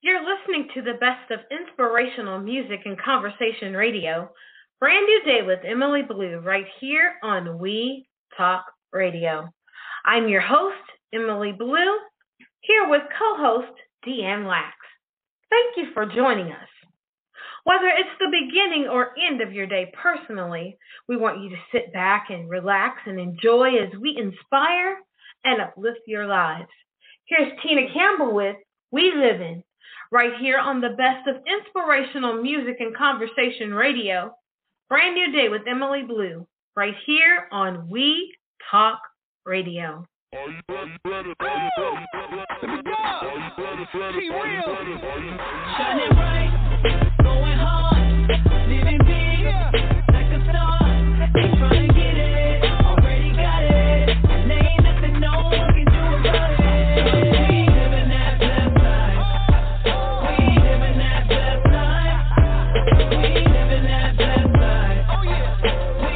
You're listening to the best of inspirational music and conversation radio. Brand new day with Emily Blue right here on We Talk Radio. I'm your host, Emily Blue, here with co-host Deanne Lax. Thank you for joining us. Whether it's the beginning or end of your day personally, we want you to sit back and relax and enjoy as we inspire and uplift your lives. Here's Tina Campbell with We Live In, right here on the best of inspirational music and conversation radio. Brand new day with Emily Blue, right here on We Talk Radio. Are you ready? Let me go. Be real. Shining bright, going hard, living big, like a star. Ain't trying to get it, already got it. And there ain't nothing no one can do about it. We living that best life. We living that best life. We living that best life. Oh yeah.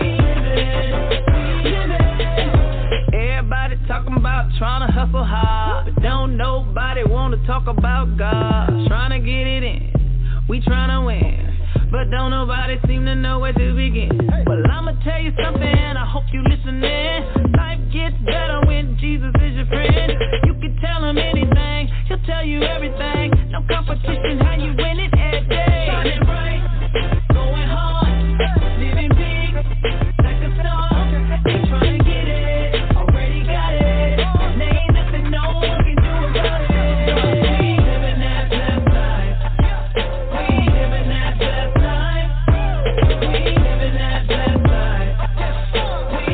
We living. Everybody talking about trying to hustle hard, but don't nobody want to talk about God. Trying to get it in, we trying to win, but don't nobody seem to know where to begin. Well, I'ma tell you something, and I hope you listening. Life gets better when Jesus is your friend. You can tell him anything, he'll tell you everything. No competition, how you win it every day. Shining bright, going hard, living big, like a star. Ain't trying to get it, already got it. And there ain't nothing no one can do about it. We living that best life. We living that best life. We living that best life. We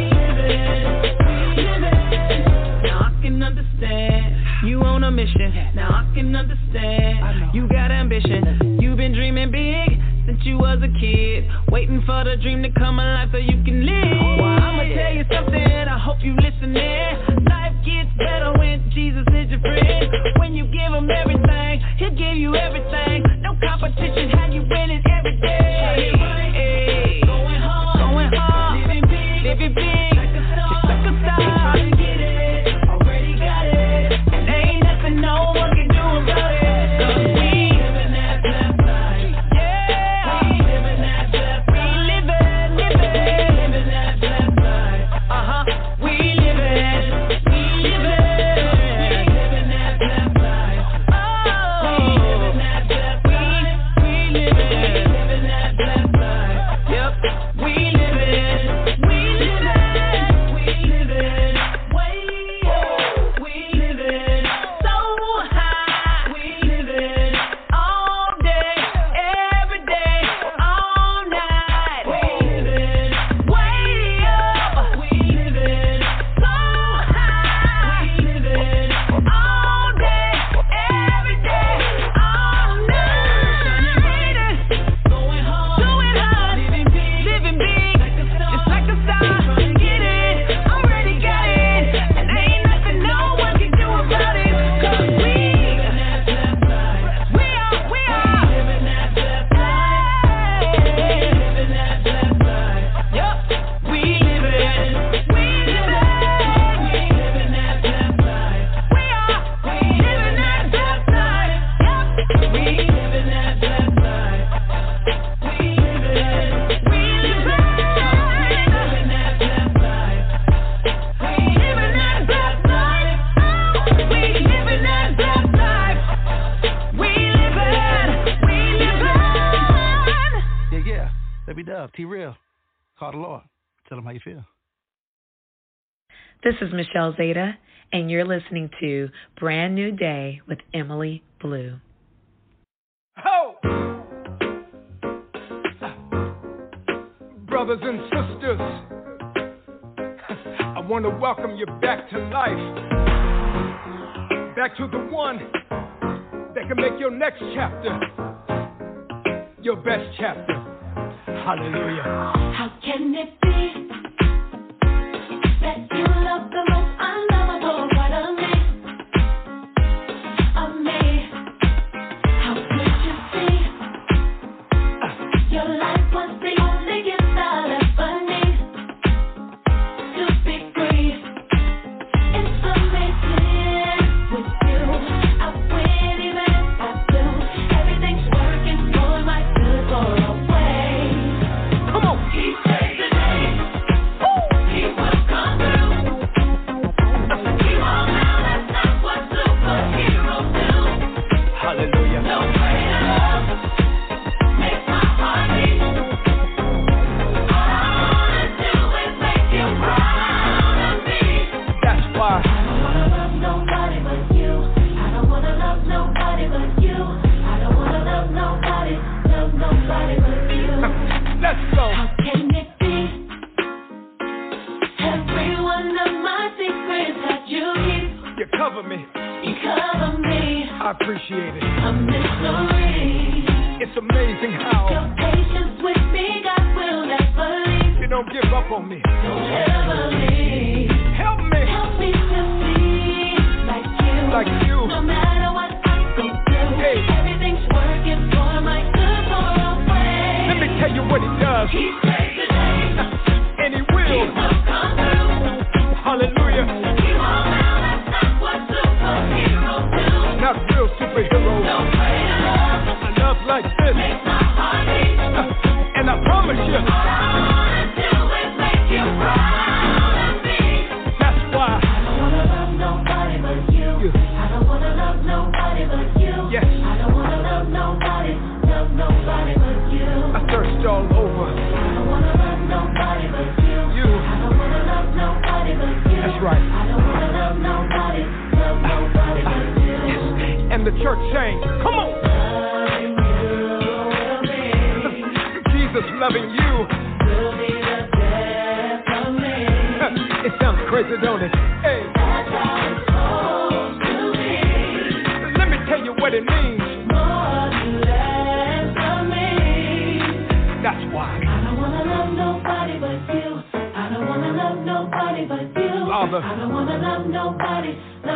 living. Now I can understand you on a mission. Now I can understand you got ambition. You've been dreaming big since you was a kid, waiting for the dream to come alive so you can live. Well, I'ma tell you something, I hope you listening. Life gets better when Jesus is your friend. When you give him everything, he'll give you everything. No competition, how you win it every day. Hey, going hard, living big, like a star. Just like a star. Trying to get it, already got it. And there ain't nothing no one can do about it. 'Cause we living that best life. Yeah, we living that best life. We living that best life. We living that best life. Oh, we living that best life. We living that best life. Yep, we living way up. We living so high. We living all day, every day, all night. We living way up. We living so high. We living all day, every day, all night. Going hard, living big, just like a star. Trying to get it, already got it, and ain't nothing no one can do about it. 'Cause we living that best life. We are living that best life. Living that best life. Yup, we living that best life. We living that best life. Yup, we living that best life. We living that best life. We living that best life. We living that best life. We living that best life. We living. Yeah. Let me dub. T-Real. Call the Lord. Tell him how you feel. This is Michelle Zeta, and you're listening to Brand New Day with Emily Blue. Ho! Brothers and sisters, I want to welcome you back to life. Back to the one that can make your next chapter your best chapter. Hallelujah. How can it be that you love the most unlovable part of me? How could you see your life was the only gift I'll ever need to be free? It's amazing with you. I win even if I do. mystery. It's amazing how Your patience with me, God will never leave. you don't give up on me. Don't ever leave. Help me Help me to see like you. No matter what I go through, Hey. everything's working for my good for a way. Let me tell you what he does. He saves the day. And he will. He will come through. Hallelujah. He won't now, that's not what superheroes do. Not real superheroes. No greater love A love like this. makes my heart beat. And I promise you, All I wanna do is make you proud of me. that's why. I don't wanna love nobody but you. I don't wanna love nobody but you. Yes. I don't wanna love nobody but you. I searched all over. I don't wanna love nobody but you. You. I don't wanna love nobody but you. That's right. I don't wanna love nobody but you. And the church sang, come on. Loving you will be, Jesus loving you. will be the death of me. It sounds crazy, don't it? Hey, That's how it's supposed to be. let me tell you what it means. More than less of me. That's why. I don't wanna love nobody but you. I don't wanna love nobody but you. Father. I don't wanna love nobody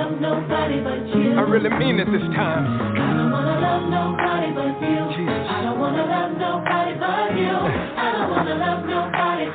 but you. I really mean it this time. I don't wanna love nobody but you. Jesus. I don't wanna love nobody but you. I don't wanna love nobody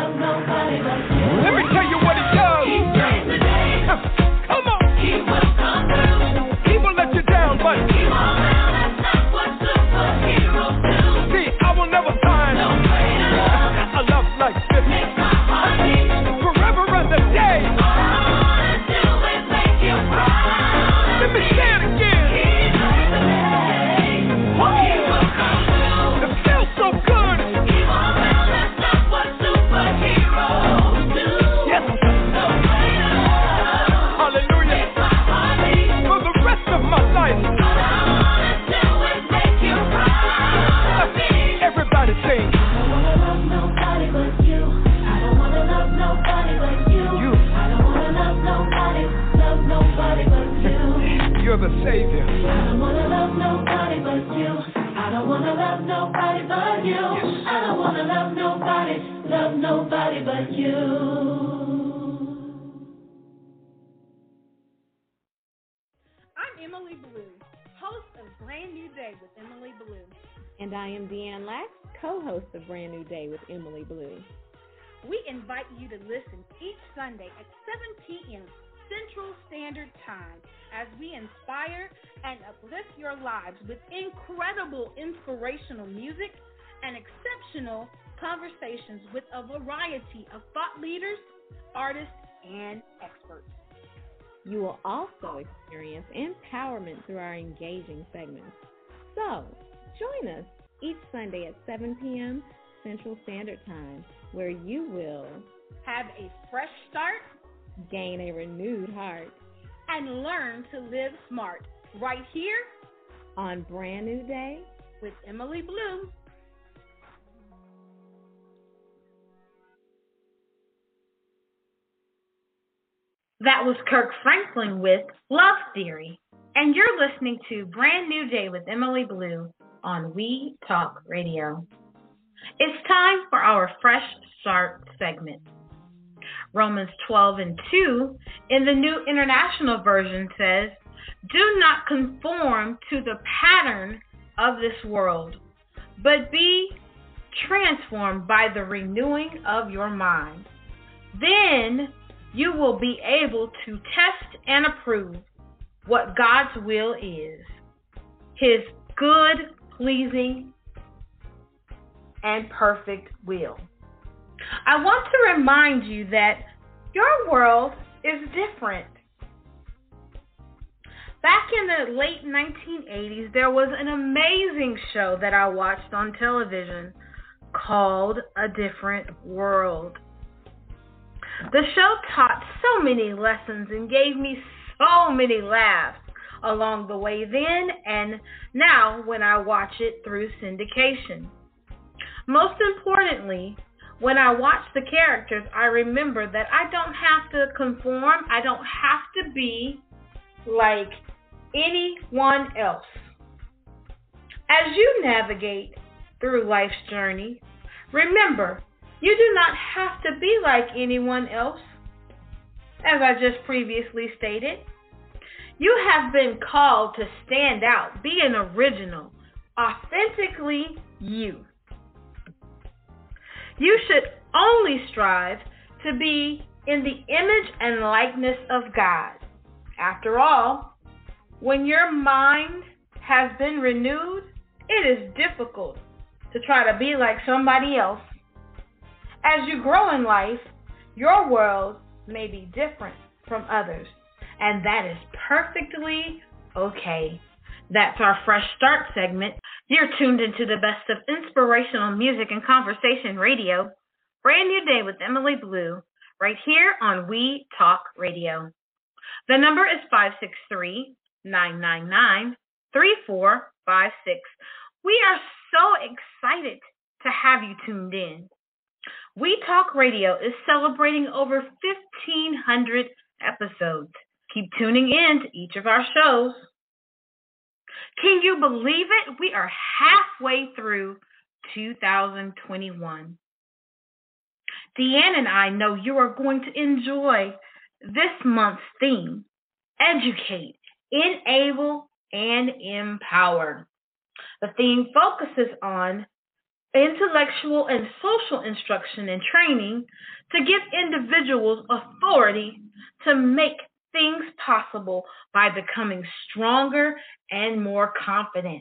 but you. Let me tell you what he does. He saves the day. Come on. He will come through. He will let you down, but He won't now, that's not what superheroes do. see, I will never find No greater love a love like this. makes my heart beat. Forever and a day. All I wanna do is make you proud Let of me me. say it again. He saves the day. He will come through. It feels so good. He won't now, that's not what superheroes do. Yes. No greater love Hallelujah. makes my heart beat. For the rest of my life. All I wanna do is make you proud of me. Everybody sing. I don't wanna love nobody but you. I don't wanna love nobody but you. You. I don't wanna love nobody but you. You're the Savior. I don't wanna love nobody but you. I don't wanna love nobody but you. Yes. I don't wanna love nobody but you. I'm Emily Blue, host of Brand New Day with Emily Blue. And I am Deanne Lax, co-host of Brand New Day with Emily Blue. We invite you to listen each Sunday at 7 p.m. Central Standard Time as we inspire and uplift your lives with incredible inspirational music and exceptional conversations with a variety of thought leaders, artists, and experts. You will also experience empowerment through our engaging segments. So, join us each Sunday at 7 p.m. Central Standard Time, where you will Have a fresh start gain a renewed heart and learn to live smart right here on Brand New Day. with Emily Blue. That was Kirk Franklin with Love Theory. And you're listening to Brand New Day with Emily Blue on We Talk Radio. It's time for our Fresh Start segment. Romans 12:2 in the New International Version says, "Do not conform to the pattern of this world, but be transformed by the renewing of your mind. Then you will be able to test and approve what God's will is, His good, pleasing, and perfect will." I want to remind you that your world is different. Back in the late 1980s, there was an amazing show that I watched on television called A Different World. The show taught so many lessons and gave me so many laughs along the way then and now when I watch it through syndication. Most importantly, when I watch the characters, I remember that I don't have to conform. I don't have to be like anyone else. As you navigate through life's journey, remember, you do not have to be like anyone else. As I just previously stated, you have been called to stand out, be an original, authentically you. You should only strive to be in the image and likeness of God. After all, when your mind has been renewed, it is difficult to try to be like somebody else. As you grow in life, your world may be different from others, and that is perfectly okay. That's our Fresh Start segment. You're tuned into the best of inspirational music and conversation radio. Brand new day with Emily Blue, right here on We Talk Radio. The number is 563-999-3456. We are so excited to have you tuned in. We Talk Radio is celebrating over 1,500 episodes. Keep tuning in to each of our shows. Can you believe it? We are halfway through 2021. Deanne and I know you are going to enjoy this month's theme, Educate, Enable, and Empower. The theme focuses on intellectual and social instruction and training to give individuals authority to make things possible by becoming stronger and more confident.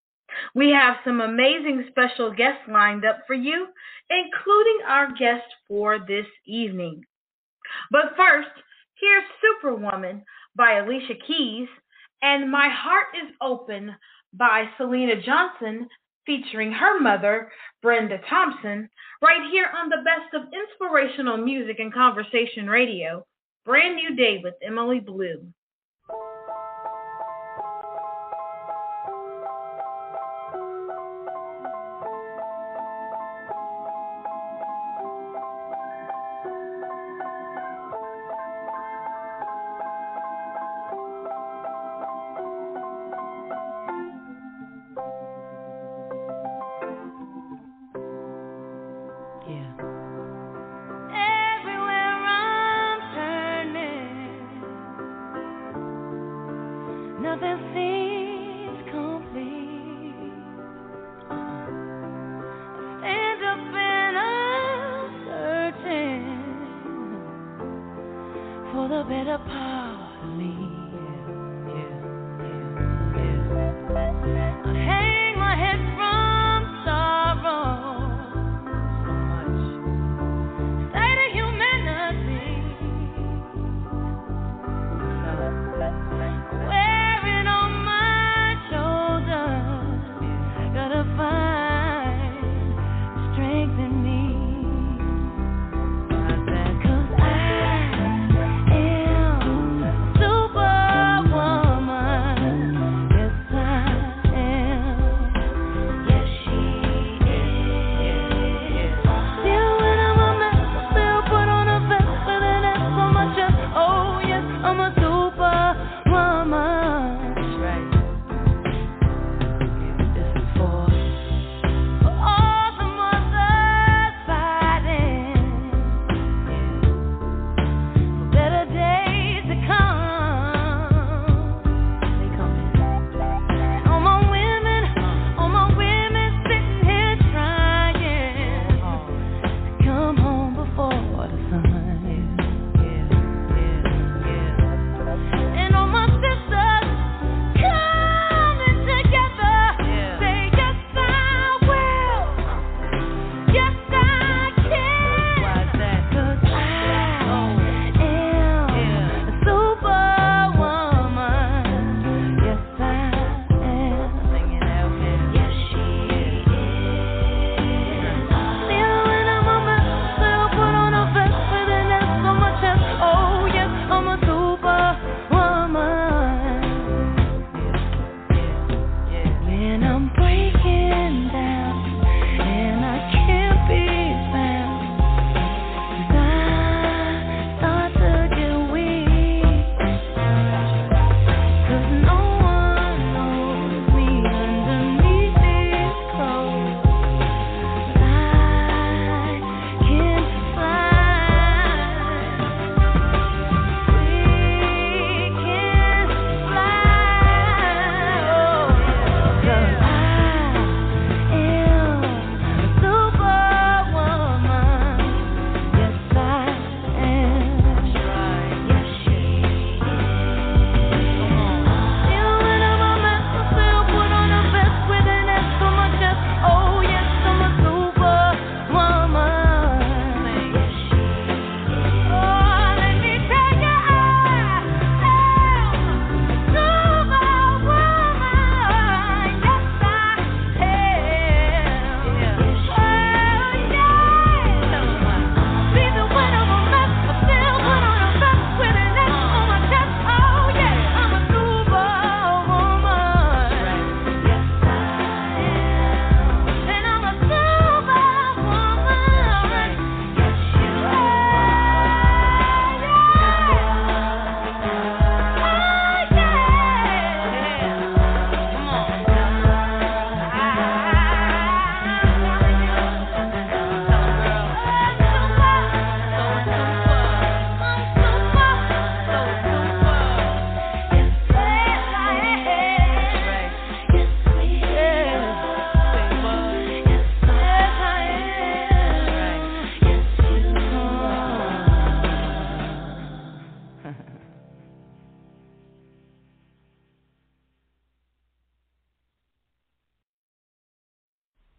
We have some amazing special guests lined up for you, including our guest for this evening. But first, here's Superwoman by Alicia Keys and My Heart is Open by Selena Johnson, featuring her mother, Brenda Thompson, right here on the best of inspirational music and conversation radio. Brand new day with Emily Blue. Super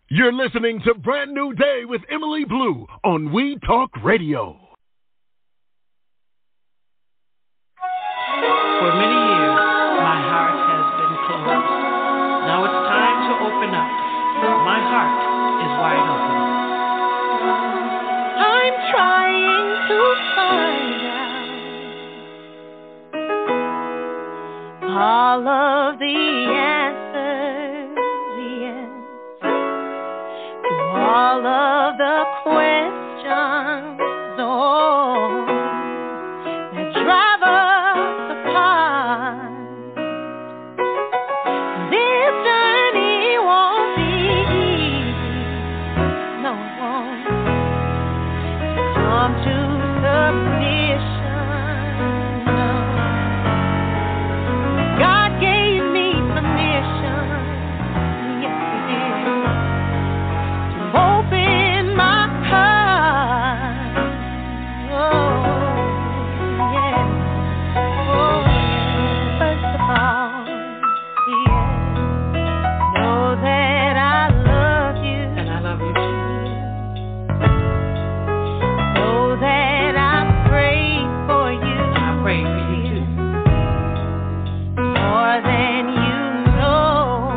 You're listening to Brand New Day with Emily Blue on We Talk Radio. For many years, my heart has been closed. Now it's time to open up. My heart is wide open. I'm trying to find out all of the answers, yes, to all of the questions, oh, that drive us apart. This journey won't be easy, no, it won't. Come to submission, no. God gave me permission, yes He did, to open my heart, oh, yeah, oh, first of all, yeah, know that I love you, And I love you too. know that I pray for you, I pray for you too. more than you know.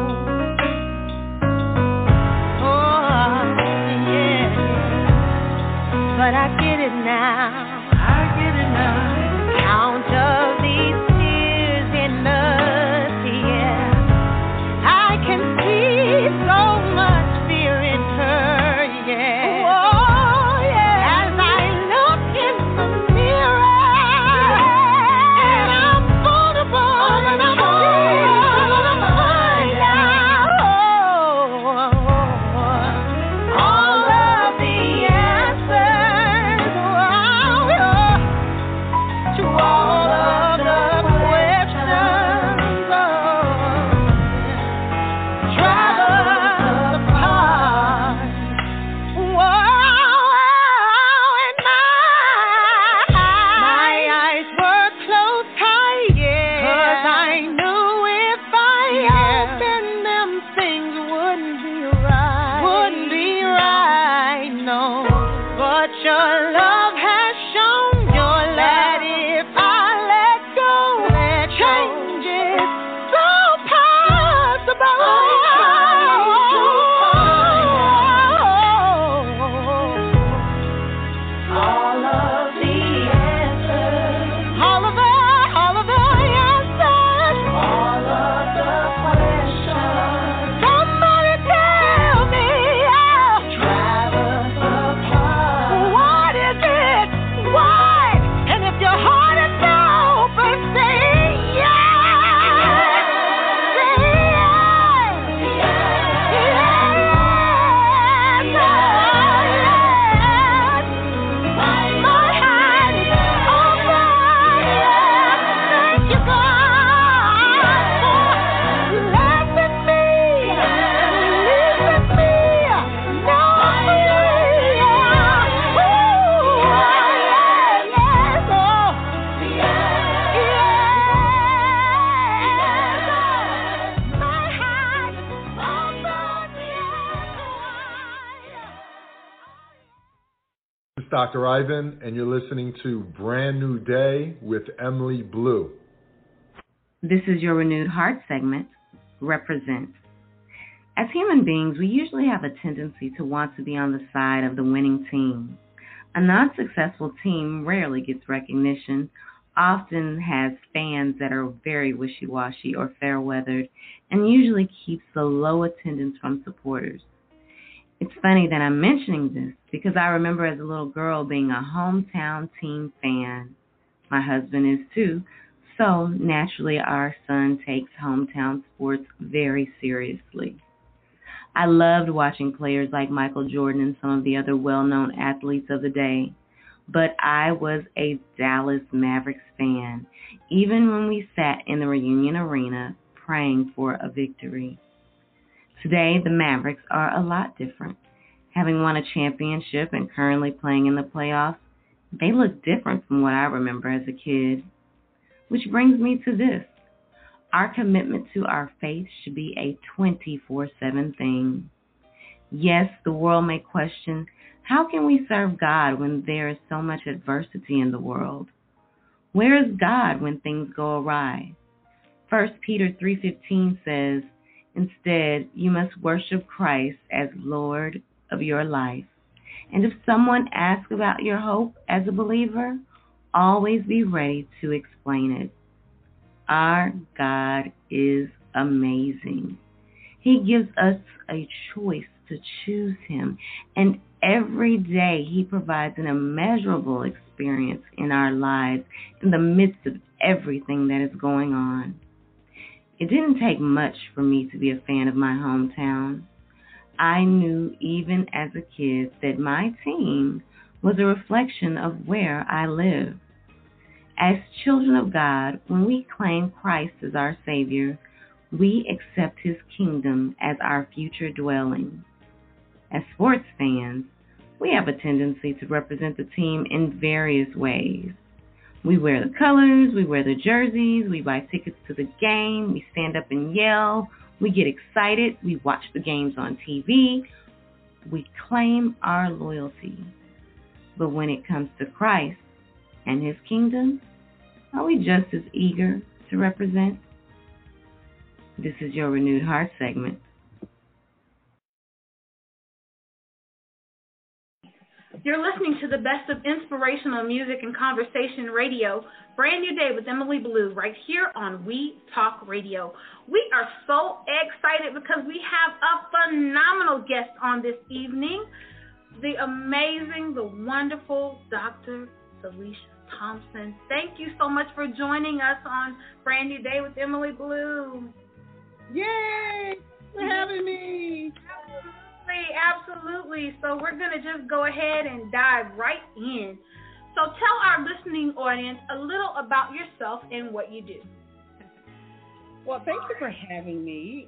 Oh, yeah. But I get it now. I get it now. Count of these tears enough, yeah. I can see so much fear in her, yeah. Oh, yeah. As I look in the mirror, and I'm vulnerable, and I'm gonna find out all of the answers, to all of the questions, drive us apart. And my eyes were closed tight, 'cause I knew if I opened them, things wouldn't be right, no. But your love has shown that if I let go, change is so possible. All of the answers, all of the answers, all of the questions. Somebody tell me, drive us apart. What is it? Why? And if your heart is open, say yes. Say yes. My heart is open. Thank you, God, for blessing me. Leaving me. Now I'm free. Yes, oh, yes. My heart is open. This is Dr. Ivan, and you're listening to Brand New Day with Emily Blue. This is your Renewed Heart segment, Represent. As human beings, we usually have a tendency to want to be on the side of the winning team. A non-successful team rarely gets recognition, often has fans that are very wishy-washy or fair-weathered, and usually keeps the low attendance from supporters. It's funny that I'm mentioning this because I remember as a little girl being a hometown team fan. My husband is too, so naturally our son takes hometown sports very seriously. I loved watching players like Michael Jordan and some of the other well-known athletes of the day, but I was a Dallas Mavericks fan, even when we sat in the Reunion Arena praying for a victory. Today, the Mavericks are a lot different. Having won a championship and currently playing in the playoffs, they look different from what I remember as a kid. Which brings me to this. Our commitment to our faith should be a 24/7 thing. Yes, the world may question, how can we serve God when there is so much adversity in the world? Where is God when things go awry? 1 Peter 3:15 says, instead, you must worship Christ as Lord of your life. And if someone asks about your hope as a believer, always be ready to explain it. Our God is amazing. He gives us a choice to choose Him, and every day He provides an immeasurable experience in our lives in the midst of everything that is going on. It didn't take much for me to be a fan of my hometown. I knew even as a kid that my team was a reflection of where I live. As children of God, when we claim Christ as our Savior, we accept His kingdom as our future dwelling. As sports fans, we have a tendency to represent the team in various ways. We wear the colors, we wear the jerseys, we buy tickets to the game, we stand up and yell, we get excited, we watch the games on TV, we claim our loyalty. But when it comes to Christ and His kingdom, are we just as eager to represent? This is your Renewed Heart segment. You're listening to the best of inspirational music and conversation radio. Brand New Day with Emily Blue right here on We Talk Radio. We are so excited because we have a phenomenal guest on this evening. The amazing, the wonderful Dr. Celicia Thompson. Thank you so much for joining us on Brand New Day with Emily Blue. Yay! For having me. Absolutely. So we're going to just go ahead and dive right in. So tell our listening audience a little about yourself and what you do. Well, thank you for having me.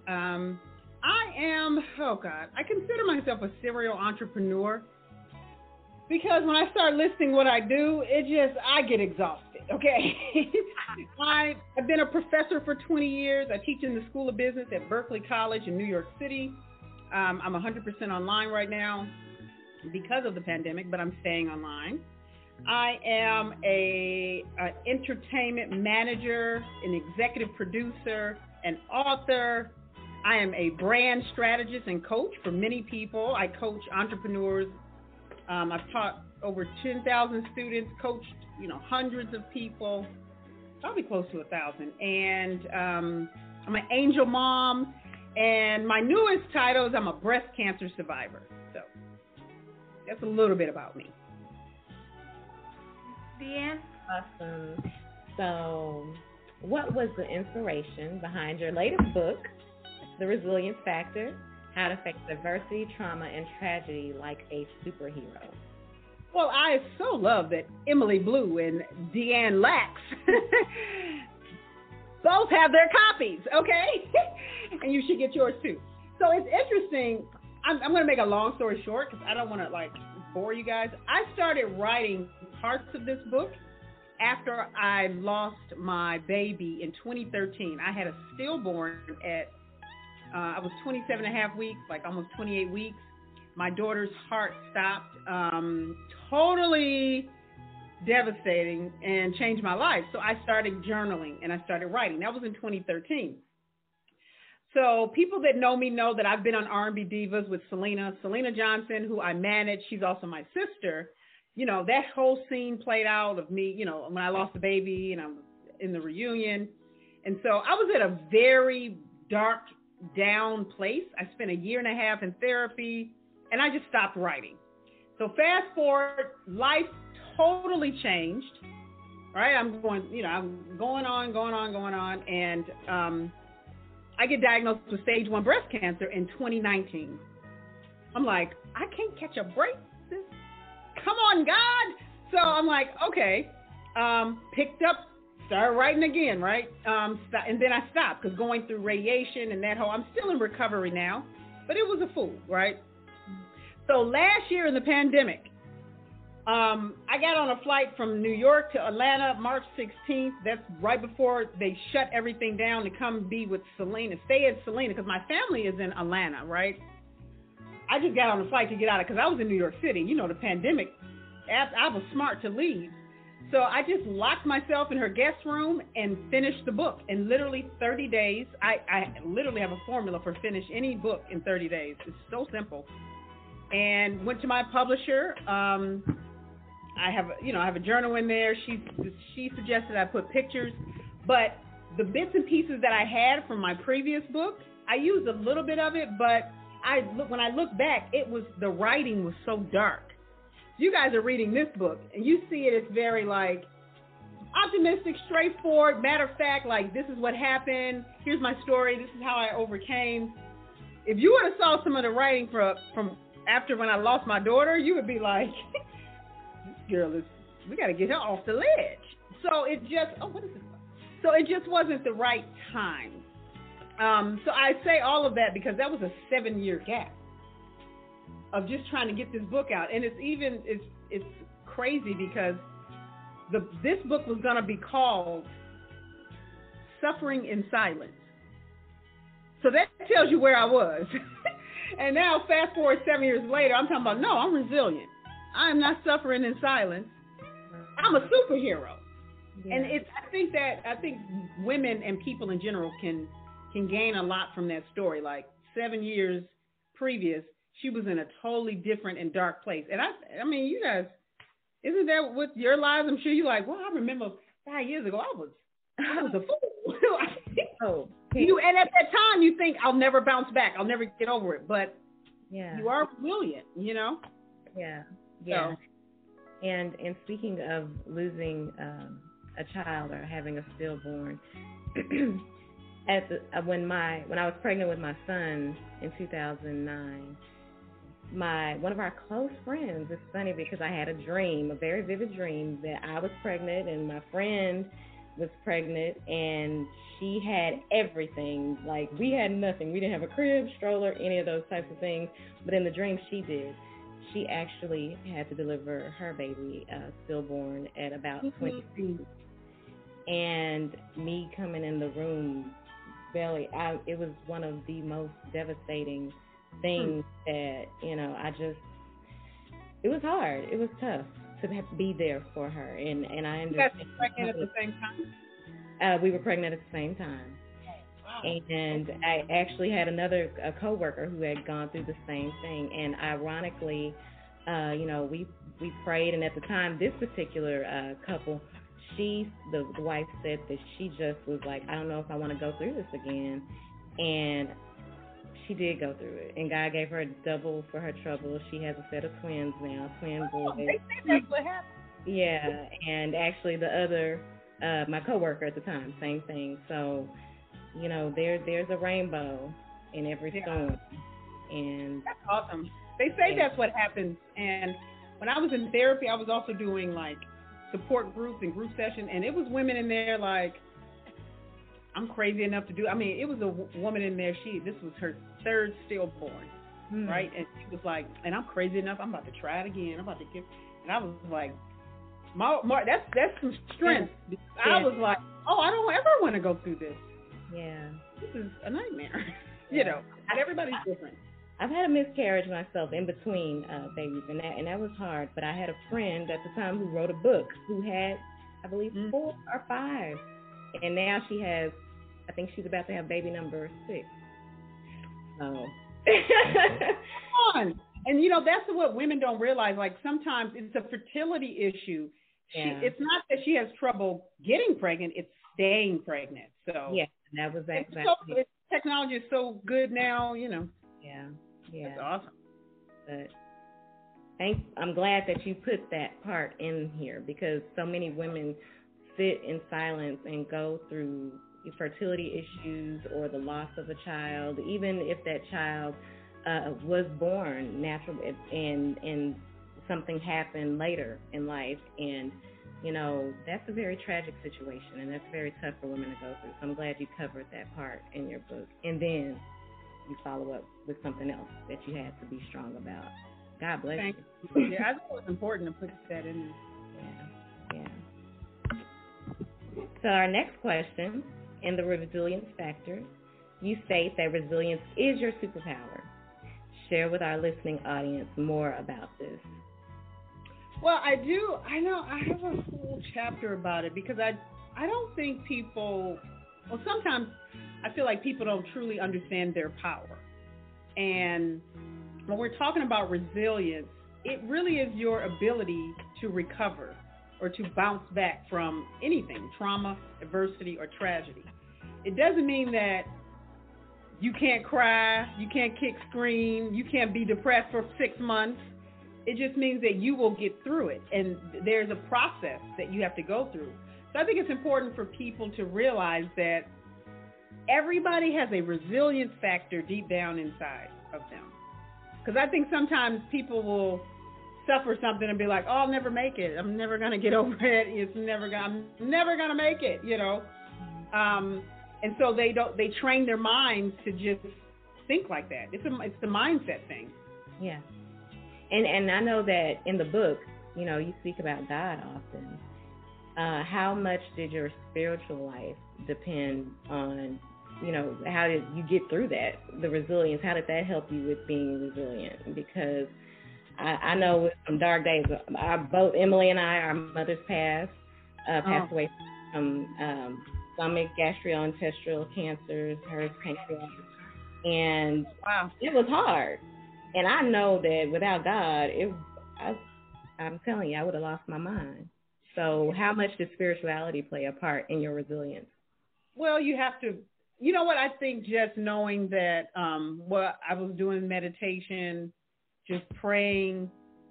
I consider myself a serial entrepreneur because when I start listing what I do, I get exhausted, okay? I've been a professor for 20 years. I teach in the School of Business at Berkeley College in New York City. I'm 100% online right now because of the pandemic, but I'm staying online. I am an entertainment manager, an executive producer, an author. I am a brand strategist and coach for many people. I coach entrepreneurs. I've taught over 10,000 students, coached, hundreds of people, probably close to 1,000. And I'm an angel mom. And my newest title is I'm a breast cancer survivor. So that's a little bit about me. Deanne? Awesome. So what was the inspiration behind your latest book, The Resilience Factor, How to Face Adversity, Trauma, and Tragedy Like a Superhero? Well, I so love that Emily Blue and Deanne Lax both have their copies, okay? And you should get yours too. So it's interesting. I'm going to make a long story short because I don't want to bore you guys. I started writing parts of this book after I lost my baby in 2013. I had a stillborn at, I was 27 and a half weeks, almost 28 weeks. My daughter's heart stopped, totally devastating and changed my life. So I started journaling and I started writing. That was in 2013. So people that know me know that I've been on R&B Divas with Selena Johnson, who I manage. She's also my sister. That whole scene played out of me, when I lost the baby and I'm in the reunion. And so I was at a very dark, down place. I spent 1.5 years in therapy and I just stopped writing. So fast forward, life totally changed, right? I'm going on. And I get diagnosed with stage 1 breast cancer in 2019. I'm like, I can't catch a break. Come on, God. So I'm like, okay, picked up, started writing again, right? And then I stopped because going through radiation and that whole, I'm still in recovery now, but it was a fool, right? So last year in the pandemic, I got on a flight from New York to Atlanta, March 16th. That's right before they shut everything down to come be with Selena, stay at Selena, because my family is in Atlanta, right? I just got on the flight to get out of, because I was in New York City. You know, the pandemic, I was smart to leave. So I just locked myself in her guest room and finished the book in literally 30 days. I literally have a formula for finish any book in 30 days. It's so simple. And went to my publisher. I have a journal in there. She suggested I put pictures, but the bits and pieces that I had from my previous book, I used a little bit of it, but when I look back, the writing was so dark. You guys are reading this book, and you see it as very, like, optimistic, straightforward, matter of fact, like, this is what happened, here's my story, this is how I overcame. If you would have saw some of the writing from after when I lost my daughter, you would be like, this girl we got to get her off the ledge. So it just, what is this? So it just wasn't the right time. So I say all of that because that was a 7-year gap of just trying to get this book out. And it's crazy because this book was going to be called Suffering in Silence. So that tells you where I was. And now fast forward 7 years later, I'm talking about, no, I'm resilient. I am not suffering in silence. I'm a superhero. Yeah. And I think women and people in general can gain a lot from that story. Like 7 years previous, she was in a totally different and dark place. And I mean, you guys, isn't that with your lives? I'm sure you're like, well, I remember 5 years ago, I was a fool. And at that time, you think, I'll never bounce back. I'll never get over it. But you are resilient, you know? Yeah. So. And speaking of losing a child or having a stillborn, when I was pregnant with my son in 2009, one of our close friends, it's funny because I had a very vivid dream that I was pregnant and my friend was pregnant and she had everything. Like, we had nothing. We didn't have a crib, stroller, any of those types of things. But in the dream she did. She actually had to deliver her baby stillborn at about 22. And me coming in the room, it was one of the most devastating things that, it was hard. It was tough to be there for her. And I understand. You guys were pregnant at the same time? We were pregnant at the same time. Wow. And I actually had a coworker who had gone through the same thing. And ironically, we prayed. And at the time, this particular couple, the wife said that she just was like, I don't know if I want to go through this again. And she did go through it. And God gave her a double for her trouble. She has a set of twins now, twin boys. They say that's what happened. Yeah. And actually the other, my coworker at the time, same thing. So, there's a rainbow in every storm. And that's awesome. They say that's what happens. And when I was in therapy, I was also doing like support groups and group sessions, and it was women in there like, I'm crazy enough to do. I mean, it was a woman in there. This was her third stillborn, right? And she was like, and I'm crazy enough. I'm about to try it again. I'm about to give. And I was like, that's some strength. Yeah. I was like, I don't ever want to go through this. Yeah, this is a nightmare. And everybody's different. I've had a miscarriage myself in between babies, and that was hard. But I had a friend at the time who wrote a book who had, I believe, 4 or 5, and now she has. I think she's about to have baby number 6. Oh. And that's what women don't realize. Like, sometimes it's a fertility issue. Yeah. It's not that she has trouble getting pregnant; it's staying pregnant. So yeah, that was exactly. Technology is so good now. Yeah. That's awesome. But I'm glad that you put that part in here, because so many women sit in silence and go through fertility issues or the loss of a child, even if that child was born natural and something happened later in life, and that's a very tragic situation, and that's very tough for women to go through. So I'm glad you covered that part in your book, and then you follow up with something else that you had to be strong about. God bless you. Yeah, I think it was important to put that in there. Yeah. So our next question, in the resilience factor, you state that resilience is your superpower. share with our listening audience more about this? Well, I do. I know I have a whole chapter about it because I don't think people, well, sometimes I feel like people don't truly understand their power. And when we're talking about resilience, it really is your ability to recover or to bounce back from anything, trauma, adversity, or tragedy. It doesn't mean that you can't cry, you can't kick, scream, you can't be depressed for 6 months. It just means that you will get through it. And there's a process that you have to go through. So I think it's important for people to realize that everybody has a resilience factor deep down inside of them. Because I think sometimes people will suffer something and be like, oh, I'll never make it. I'm never going to get over it. I'm never going to make it, you know. And so they train their minds to just think like that. It's the mindset thing. Yeah. And I know that in the book, you know, you speak about God often. How much did your spiritual life depend on, you know, how did you get through that, the resilience? How did that help you with being resilient? Because I know with some dark days, both Emily and I, our mothers passed away from stomach, gastrointestinal cancers, hers pancreatic, and it was hard. And I know that without God, I'm telling you, I would have lost my mind. So how much does spirituality play a part in your resilience? Well, you have to, you know what, I think just knowing that what I was doing meditation, just praying.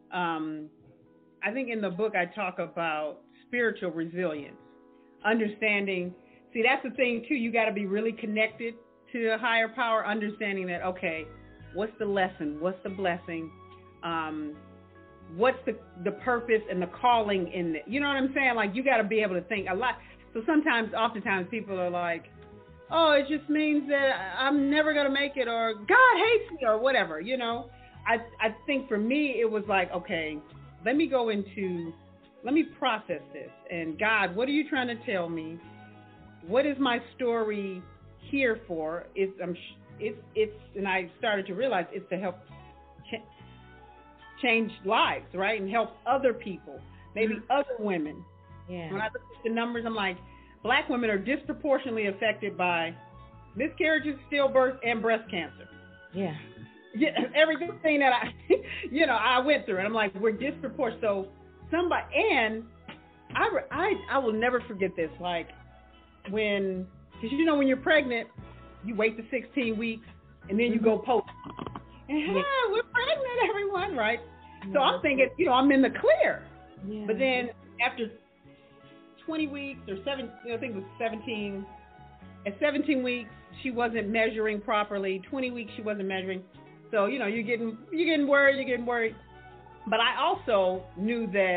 I think in the book I talk about spiritual resilience, understanding. See, that's the thing too. You got to be really connected to a higher power, understanding that, okay, what's the lesson? What's the blessing? What's the purpose and the calling in it? You know what I'm saying? Like, you got to be able to think a lot. So oftentimes people are like, oh, it just means that I'm never going to make it, or God hates me, or whatever, you know. I think for me, it was like, okay, let me process this. And God, what are you trying to tell me? What is my story here for? And I started to realize it's to help change lives, right? And help other people, maybe other women. Yeah. When I look at the numbers, I'm like, Black women are disproportionately affected by miscarriages, stillbirth, and breast cancer. Yeah. Yeah, everything that I went through, and I'm like, we're disproportionate. So and I will never forget this. Like because when you're pregnant, you wait the 16 weeks, and then you go post. And we're pregnant, everyone, right? So I'm thinking, I'm in the clear. Yeah. But then after 20 weeks or I think it was 17. At 17 weeks, she wasn't measuring properly. 20 weeks, she wasn't measuring. So, you're getting worried. But I also knew that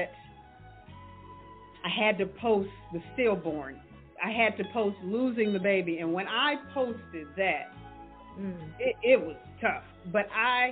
I had to post the stillborn. I had to post losing the baby. And when I posted that, it was tough. But I'm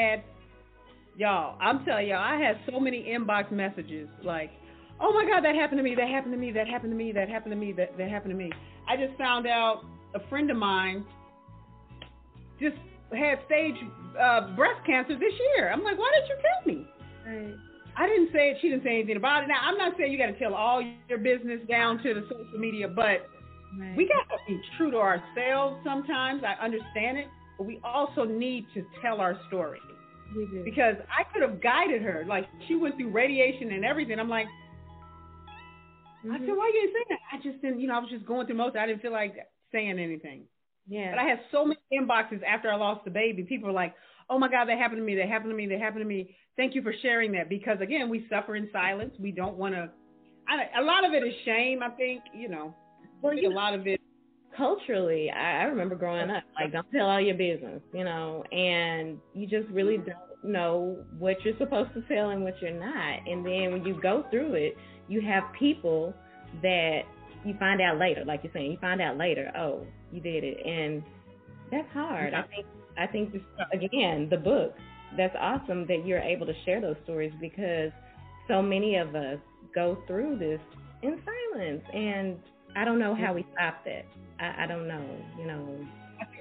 telling y'all, I had so many inbox messages like, oh my God, that happened to me, that happened to me, that happened to me, that happened to me, that happened to me. I just found out a friend of mine just had stage breast cancer this year. I'm like, why didn't you tell me? Right. I didn't say it. She didn't say anything about it. Now, I'm not saying you got to tell all your business down to the social media, but we got to be true to ourselves sometimes. I understand it, but we also need to tell our story. We do. Because I could have guided her. Like, she went through radiation and everything. I'm like, I said, why you didn't say that? I just didn't, I was just going through most. I didn't feel like saying anything. Yeah. But I had so many inboxes after I lost the baby. People were like, oh my God, that happened to me, that happened to me, that happened to me. Thank you for sharing that. Because again, we suffer in silence. We don't want to, a lot of it is shame, I think, Well, a lot of it. Culturally, I remember growing up, like, don't tell all your business, and you just really don't know what you're supposed to tell and what you're not. And then when you go through it, you have people that you find out later, like you're saying, you find out later, oh, you did it. And that's hard. I think just, again, the book, that's awesome that you're able to share those stories, because so many of us go through this in silence. And I don't know how we stop that. I don't know,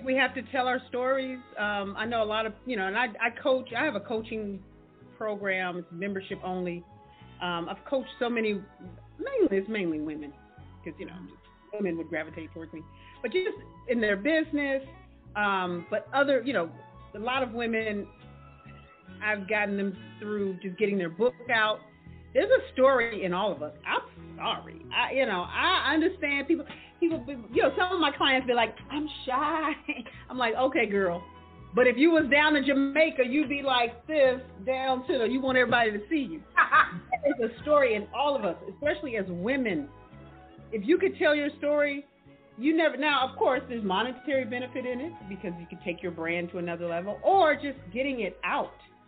we have to tell our stories. I know a lot of, and I coach. I have a coaching program. It's membership only. I've coached so many, it's mainly women, because, women would gravitate towards me. But just in their business, but other, a lot of women, I've gotten them through just getting their book out. There's a story in all of us. I'm sorry. I understand people, some of my clients be like, I'm shy. I'm like, okay, girl. But if you was down in Jamaica, you'd be like this, down to you want everybody to see you. There's a story in all of us, especially as women. If you could tell your story, now, of course, there's monetary benefit in it because you can take your brand to another level, or just getting it out,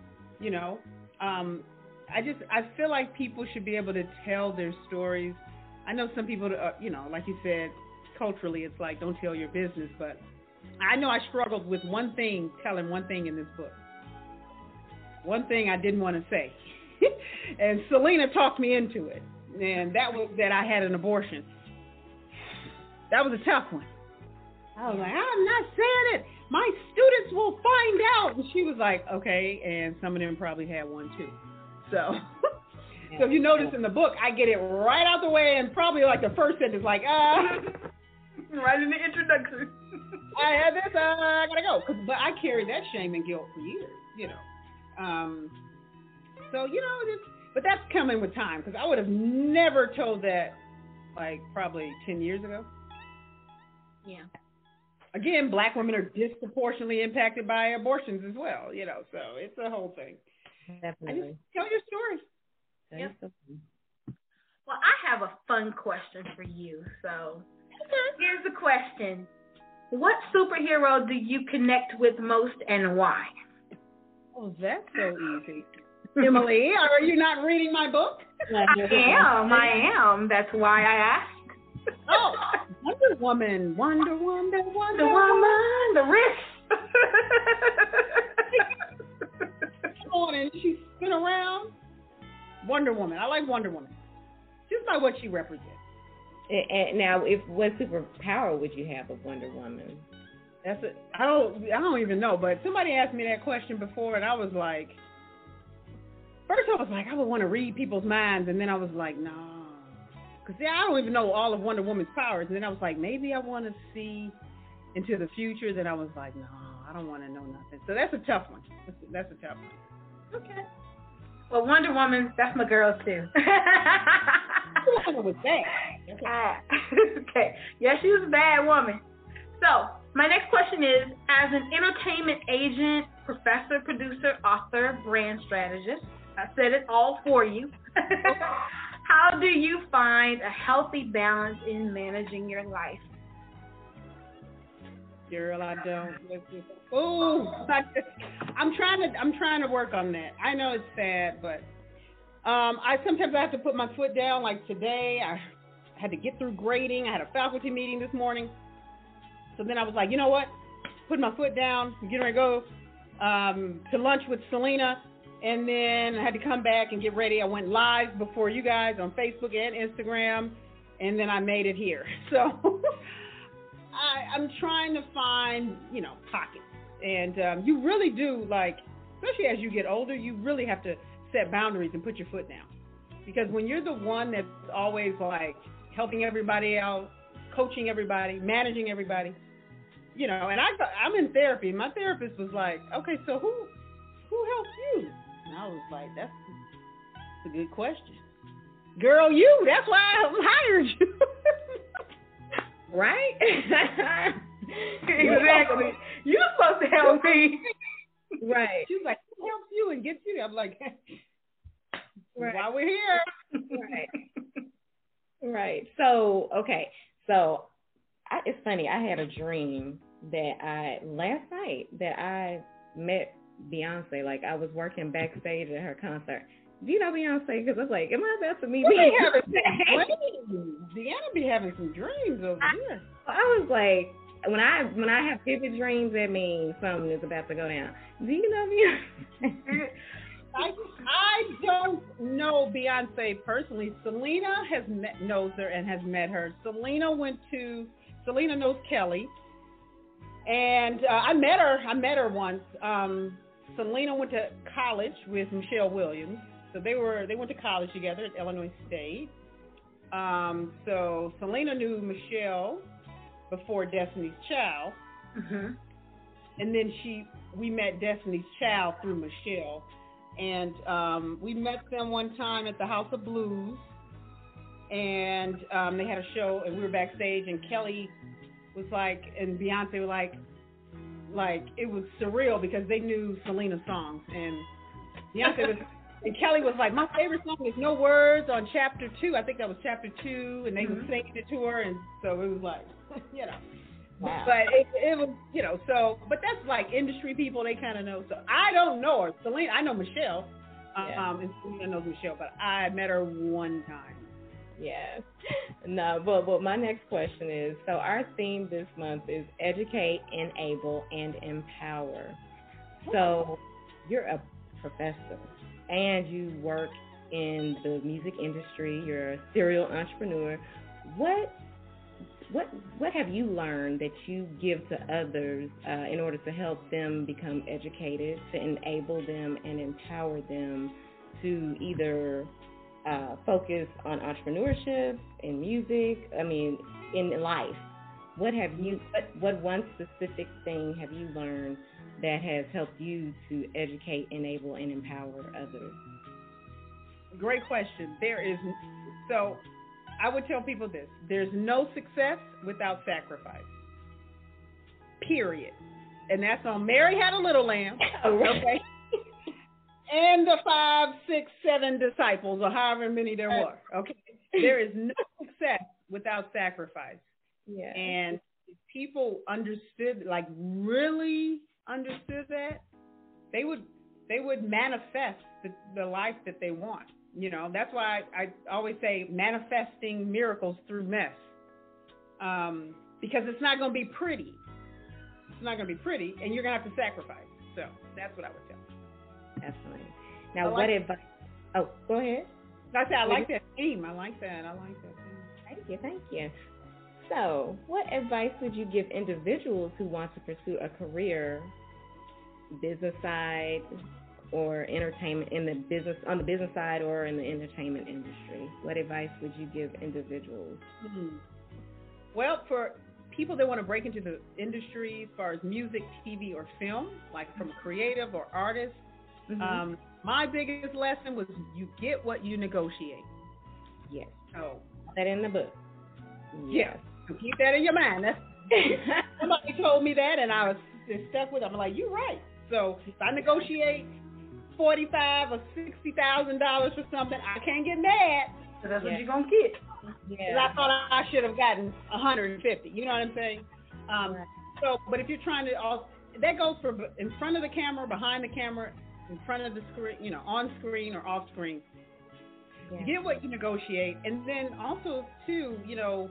I feel like people should be able to tell their stories. I know some people, like you said, culturally, it's like, don't tell your business. But I know I struggled with telling one thing in this book. One thing I didn't want to say. And Selena talked me into it. And that was that I had an abortion. That was a tough one. I was like, I'm not saying it. My students will find out. And she was like, okay. And some of them probably had one too. So if you notice in the book, I get it right out the way, and probably like the first sentence, like, right in the introduction. I had this, I gotta go. But I carried that shame and guilt for years, So, but that's coming with time, because I would have never told that, like, probably 10 years ago. Yeah. Again, Black women are disproportionately impacted by abortions as well, so it's a whole thing. Definitely. Tell your story. Yep. Well, I have a fun question for you. So here's the question. What superhero do you connect with most and why? Oh, that's so easy. Emily, are you not reading my book? I am. That's why I asked. Oh, Wonder Woman. Wonder Woman. The wrist. And she spin around. Wonder Woman. I like Wonder Woman just by what she represents. And now, what superpower would you have of Wonder Woman? That's it. I don't even know. But somebody asked me that question before, and I was like, first I was like, I would want to read people's minds, and then I was like, no, because I don't even know all of Wonder Woman's powers. And then I was like, maybe I want to see into the future. Then I was like, no, I don't want to know nothing. So that's a tough one. That's a tough one. Okay. Well, Wonder Woman, that's my girl too. What was that? Okay. Yeah, she was a bad woman. So, my next question is, as an entertainment agent, professor, producer, author, brand strategist, I said it all for you. How do you find a healthy balance in managing your life? Girl, I don't. I'm trying to work on that. I know it's sad, but I sometimes have to put my foot down. Like today, I had to get through grading. I had a faculty meeting this morning. So then I was like, you know what? Put my foot down, get ready to go to lunch with Selena. And then I had to come back and get ready. I went live before you guys on Facebook and Instagram. And then I made it here. So I'm trying to find, pockets. And you really do, like, especially as you get older, you really have to set boundaries and put your foot down. Because when you're the one that's always, like, helping everybody out, coaching everybody, managing everybody, and I'm in therapy. My therapist was like, okay, so who helps you? And I was like, that's a good question. Girl, you. That's why I hired you. Right? Exactly. You're supposed to help me. Right. She's like, who helps you and gets you there? I'm like, right. Why we're here. Right. Right. So, okay. So, it's funny. I had a dream that last night that I met Beyonce. Like, I was working backstage at her concert. Do you know Beyonce? Because I was like, am I about to meet Beyonce? Deanna be having some dreams over here. I was like, when I have vivid dreams, that means something is about to go down. Do you know Beyonce? I don't know Beyonce personally. Selena knows her and has met her. Selena knows Kelly. And I met her once. Selena went to college with Michelle Williams. So they went to college together at Illinois State. So Selena knew Michelle before Destiny's Child. Mm-hmm. And then we met Destiny's Child through Michelle. And we met them one time at the House of Blues. And they had a show, and we were backstage, and Kelly was like, and Beyonce were like it was surreal because they knew Selena's songs. And Beyonce was, and Kelly was like, my favorite song is No Words on Chapter 2. I think that was Chapter 2, and they were singing it to her, and so it was like, you know. Wow. But it was, you know, so, but that's like industry people, they kind of know. So I don't know her. Selena, I know Michelle, and Selena knows Michelle, but I met her one time. Yes. No, but my next question is, so our theme this month is educate, enable, and empower. So you're a professor and you work in the music industry. You're a serial entrepreneur. What have you learned that you give to others in order to help them become educated, to enable them and empower them to either focus on entrepreneurship, in music, in life? What one specific thing have you learned that has helped you to educate, enable, and empower others? Great question. So I would tell people this: there's no success without sacrifice. Period. And that's on Mary Had a Little Lamb. Okay. And the 5, 6, 7 disciples, or however many there were. Okay. There is no success without sacrifice. Yeah. And if people understood, like really understood that, they would manifest the life that they want. You know, that's why I always say manifesting miracles through mess. Because it's not going to be pretty. It's not going to be pretty, and you're going to have to sacrifice. So that's what I would tell you. Definitely. Now, what advice? Oh, go ahead. I said I like that theme. I like that theme. Thank you. So, what advice would you give individuals who want to pursue a career, business side, or entertainment on the business side or in the entertainment industry? What advice would you give individuals? Well, for people that want to break into the industry as far as music, TV, or film, like from a creative or artist, my biggest lesson was you get what you negotiate. Yes. Oh, that in the book. Yes. So keep that in your mind. That's somebody told me that, and I was stuck with it. I'm like, you're right. So if I negotiate $45,000 or $60,000 for something, I can't get mad. So that's what you're gonna get. Because I thought I should have gotten 150. You know what I'm saying? So, but if you're trying to, that goes for in front of the camera, behind the camera, in front of the screen, you know, on screen or off screen. You get what you negotiate, and then also too, you know,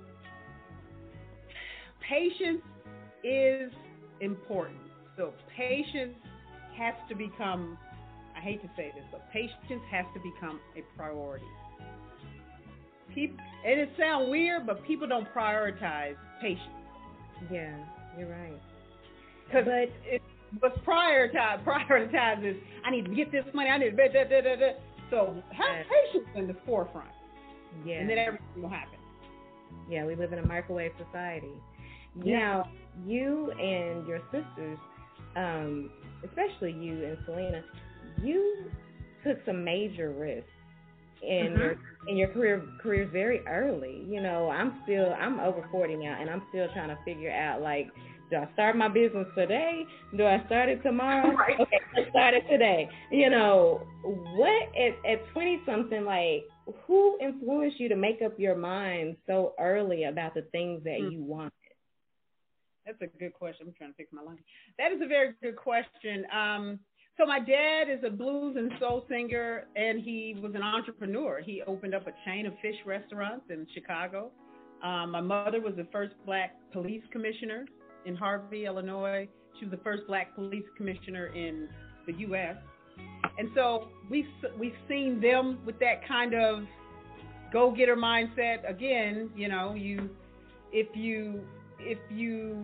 patience is important. So patience has to become, I hate to say this, but patience has to become a priority. And it sounds weird, but people don't prioritize patience. Yeah, you're right. Because what's prioritized is, I need to get this money, I need to So have patience in the forefront. Yeah. And then everything will happen. Yeah, we live in a microwave society. Yeah. Now, you and your sisters, especially you and Selena, you took some major risks in your careers very early. You know, I'm over 40 now, and I'm still trying to figure out, like, do I start my business today? Do I start it tomorrow? Right. Okay, let's start it today. You know, what at 20-something, like, who influenced you to make up your mind so early about the things that you wanted? That's a good question. I'm trying to fix my language. That is a very good question. So my dad is a blues and soul singer, and he was an entrepreneur. He opened up a chain of fish restaurants in Chicago. My mother was the first black police commissioner in Harvey, Illinois. She was the first black police commissioner in the U.S. And so we've seen them with that kind of go-getter mindset. Again, you know, if you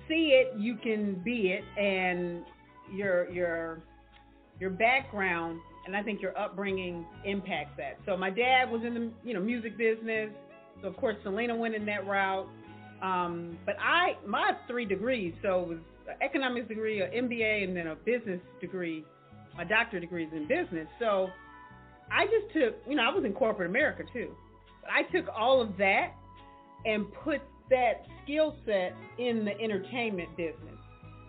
see it, you can be it, and your background and I think your upbringing impacts that. So my dad was in the music business, so of course Selena went in that route. But my 3 degrees, so it was an economics degree, an MBA, and then a business degree. My doctorate degree is in business. So I just took, I was in corporate America too. But I took all of that and put that skill set in the entertainment business.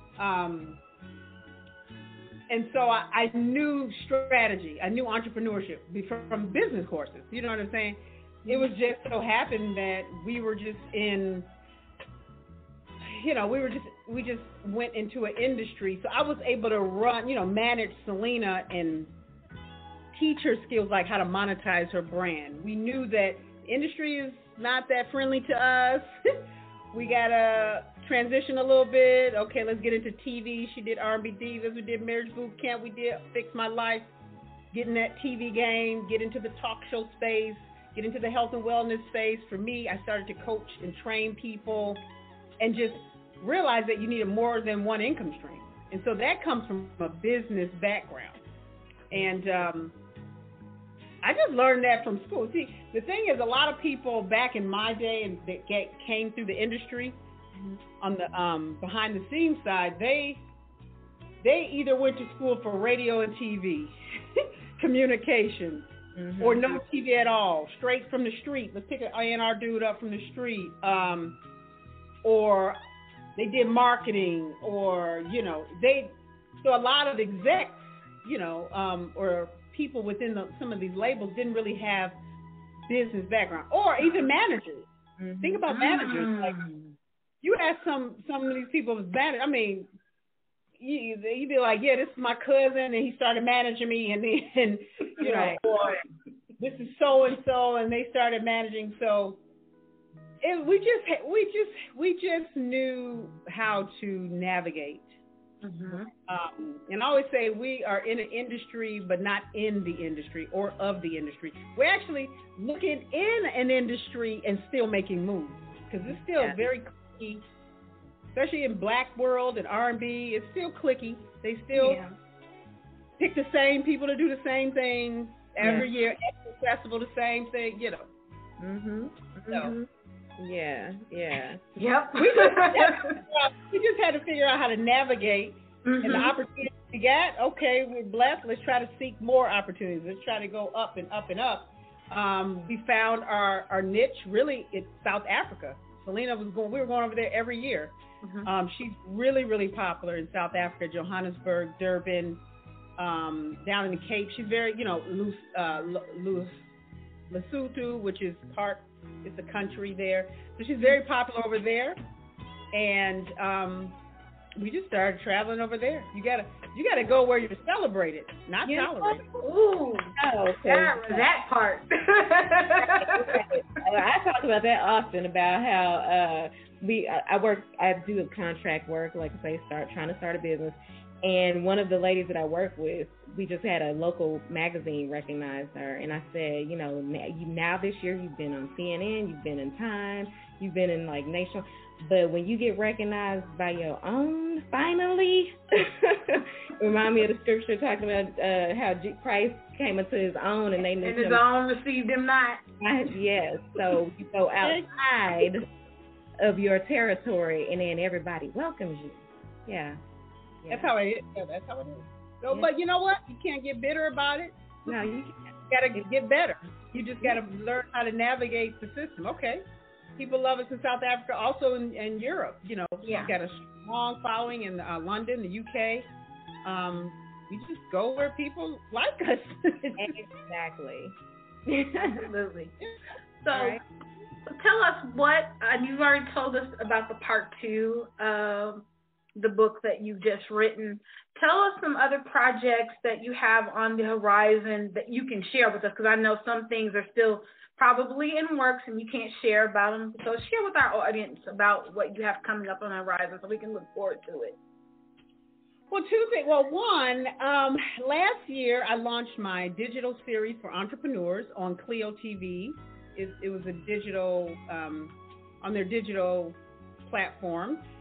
And so I knew strategy. I knew entrepreneurship from business courses. You know what I'm saying? It was just so happened that we were just in, we just went into an industry. So I was able to run, manage Selena and teach her skills like how to monetize her brand. We knew that the industry is not that friendly to us. We got to transition a little bit. Okay, let's get into TV. She did R&B Divas. We did Marriage Boot Camp. We did Fix My Life. Get in that TV game. Get into the talk show space. Get into the health and wellness space. For me, I started to coach and train people and just realize that you needed more than one income stream. And so that comes from a business background. And I just learned that from school. See, the thing is, a lot of people back in my day and that came through the industry on the behind the scenes side, they either went to school for radio and TV, communication, or no TV at all, straight from the street. Let's pick an A&R dude up from the street, or they did marketing, or so a lot of execs, or people within some of these labels didn't really have business background, or even managers. Think about managers. Like, you ask some of these people, you'd be like, yeah, this is my cousin, and he started managing me, and right. Or this is so and so, and they started managing. So we just knew how to navigate. And I always say we are in an industry, but not in the industry or of the industry. We're actually looking in an industry and still making moves, because it's still very clicky, especially in Black world and R&B. It's still clicky. They still pick the same people to do the same thing every year. Every festival, the same thing. So. Yeah. Yep. We just had to figure out how to navigate, and the opportunities we got. Okay, we're blessed. Let's try to seek more opportunities. Let's try to go up and up and up. We found our niche really in South Africa. Selena we were going over there every year. She's really, really popular in South Africa, Johannesburg, Durban, down in the Cape. She's very, Lesotho, which is it's a country there. So she's very popular over there. And we just started traveling over there. You gotta go where you're celebrated, not tolerated. Ooh, that part. I talk about that often, about how I do contract work, like I say, trying to start a business. And one of the ladies that I work with, we just had a local magazine recognize her. And I said, now this year you've been on CNN, you've been in Time, you've been in like Nation. But when you get recognized by your own, finally, remind me of the scripture talking about how Christ came into his own and they knew him. And his own received him not. Yes. So you go outside of your territory and then everybody welcomes you. Yeah. That's how it is. That's how it is. So, but you know what? You can't get bitter about it. No, you got to get better. You just got to learn how to navigate the system. Okay. People love us in South Africa, also in Europe. You got a strong following in London, the UK. We just go where people like us. Exactly. Absolutely. So, tell us and you've already told us about the part 2 of the book that you've just written. Tell us some other projects that you have on the horizon that you can share with us, because I know some things are still probably in works and you can't share about them. So share with our audience about what you have coming up on the horizon so we can look forward to it. Well, 2 things. Well, one, last year I launched my digital series for entrepreneurs on Clio TV. It was a digital, on their digital platform.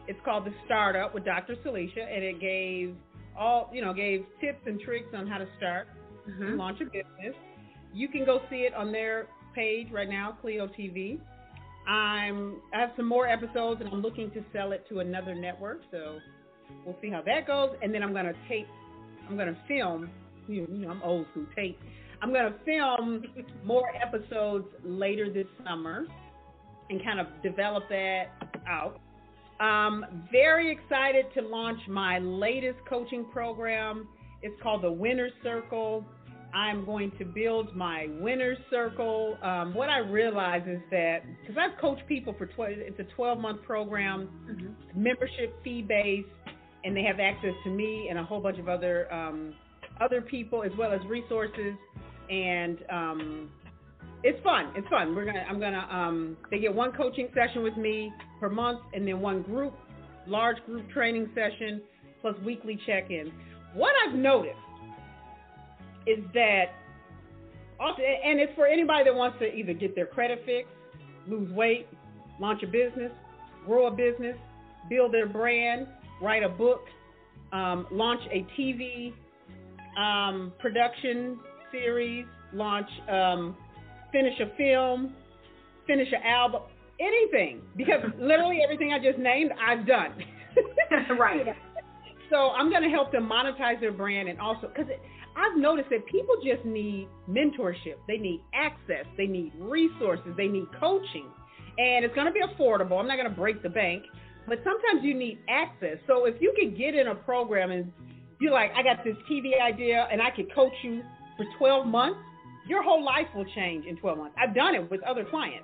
It's called The Startup with Dr. Celicia, and it gave tips and tricks on how to start and launch a business. You can go see it on their page right now, Clio TV. I have some more episodes, and I'm looking to sell it to another network, so we'll see how that goes. And then I'm going to film, I'm old school tape. I'm going to film more episodes later this summer and kind of develop that out. Very excited to launch my latest coaching program. It's called the Winner's Circle. I'm going to build my Winner's Circle. What I realize is that, because I've coached people for it's a 12-month program, membership fee-based, and they have access to me and a whole bunch of other people, as well as resources, and it's fun. It's fun. They get one coaching session with me per month, and then one large group training session, plus weekly check-ins. What I've noticed is that, and it's for anybody that wants to either get their credit fixed, lose weight, launch a business, grow a business, build their brand, write a book, launch a TV production series, finish a film, finish an album, anything. Because literally everything I just named, I've done. Right. So I'm going to help them monetize their brand, and also, because I've noticed that people just need mentorship. They need access. They need resources. They need coaching. And it's going to be affordable. I'm not going to break the bank. But sometimes you need access. So if you could get in a program and you're like, I got this TV idea and I could coach you for 12 months, your whole life will change in 12 months. I've done it with other clients.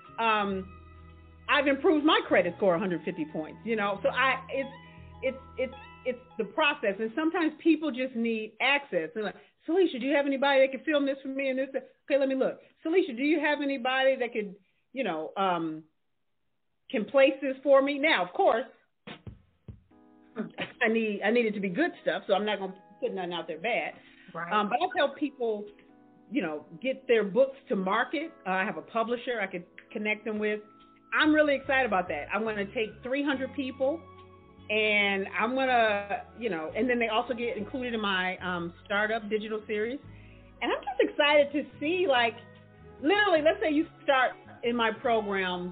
I've improved my credit score 150 points, So it's the process. And sometimes people just need access. They're like, Celicia, do you have anybody that can film this for me and this? Okay, let me look. Celicia, do you have anybody that could, can place this for me? Now, of course, I need it to be good stuff, so I'm not going to put nothing out there bad. Right. But I've helped people, get their books to market. I have a publisher I could connect them with. I'm really excited about that. I'm going to take 300 people, and I'm going to, and then they also get included in my startup digital series. And I'm just excited to see, literally, let's say you start in my program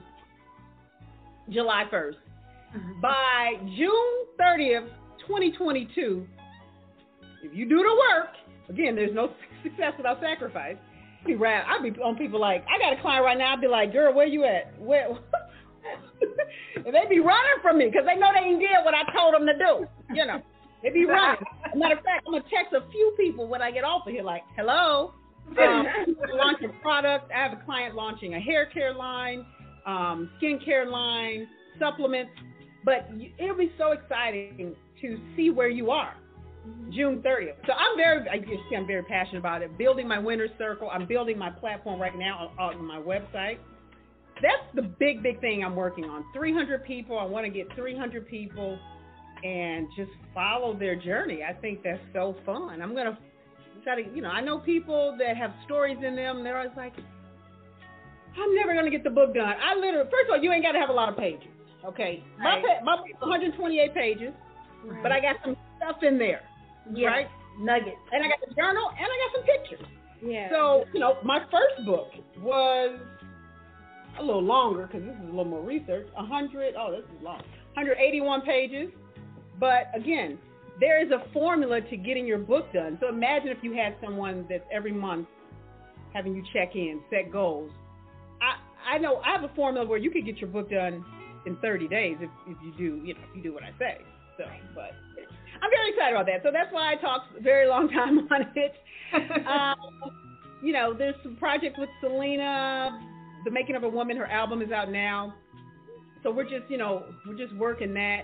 July 1st. By June 30th, 2022, if you do the work, again, there's no success without sacrifice. I'll be on people like, I got a client right now, I'll be like, girl, where you at? Where? And they be running from me because they know they ain't did what I told them to do. They be running. Matter of fact, I'm going to text a few people when I get off of here, like, hello. Launching products. I have a client launching a hair care line, skincare line, supplements. But it'll be so exciting to see where you are June 30th. So I'm very passionate about it. Building my Winner's Circle. I'm building my platform right now on my website. That's the big thing I'm working on. 300 people. I want to get 300 people and just follow their journey. I think that's so fun. I'm going to try to, I know people that have stories in them. They're always like, I'm never going to get the book done. First of all, you ain't got to have a lot of pages. Okay. Right. My book's 128 pages, right. But I got some stuff in there. Yes. Right? Nuggets. And I got the journal and I got some pictures. Yeah. So, my first book was a little longer because this is a little more research. This is long. 181 pages. But again, there is a formula to getting your book done. So imagine if you had someone that's every month having you check in, set goals. I know I have a formula where you could get your book done in 30 days if you do, if you do what I say. So, but I'm very excited about that. So that's why I talked a very long time on it. There's some project with Selena, The Making of a Woman. Her album is out now. So we're just working that.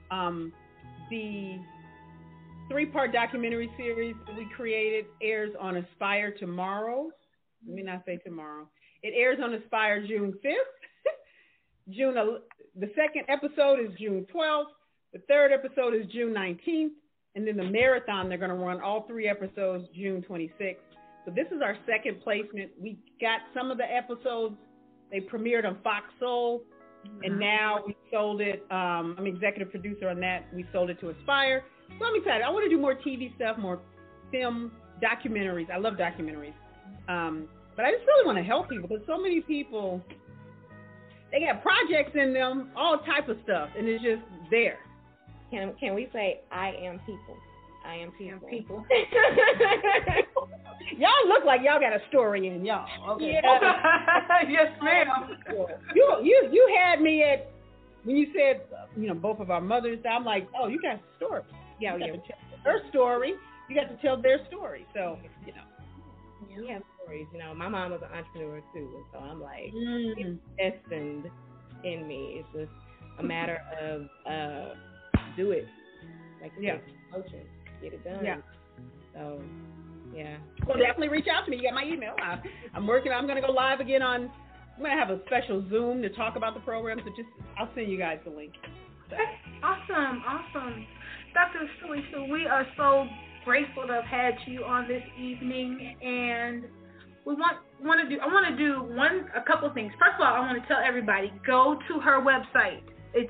The 3-part documentary series that we created airs on Aspire tomorrow. Let me not say tomorrow. It airs on Aspire June 5th. The second episode is June 12th. The third episode is June 19th. And then the marathon, they're going to run all 3 episodes June 26th. So this is our second placement. We got some of the episodes. They premiered on Fox Soul And now we sold it. I'm executive producer on that. We sold it to Aspire. So I'm excited. I want to do more TV stuff, more film, documentaries. I love documentaries. But I just really want to help people because so many people, they got projects in them, all type of stuff, and it's just there. Can we say I am people? I am people. Y'all look like y'all got a story in y'all. Okay. Yeah. Yes, ma'am. You had me at when you said both of our mothers. I'm like, oh, you got a story. Yeah, you got to tell her story. You got to tell their story. So we have stories. My mom was an entrepreneur too, and so I'm like, it's destined in me. It's just a matter of do it, like motion, get it done. Yeah. So, yeah. Well, definitely reach out to me. You got my email. I'm working. I'm going to go live again I'm going to have a special Zoom to talk about the program. So I'll send you guys the link. So. Awesome. Dr. Salisha, we are so grateful to have had you on this evening, and I want to do a couple things. First of all, I want to tell everybody, go to her website. It's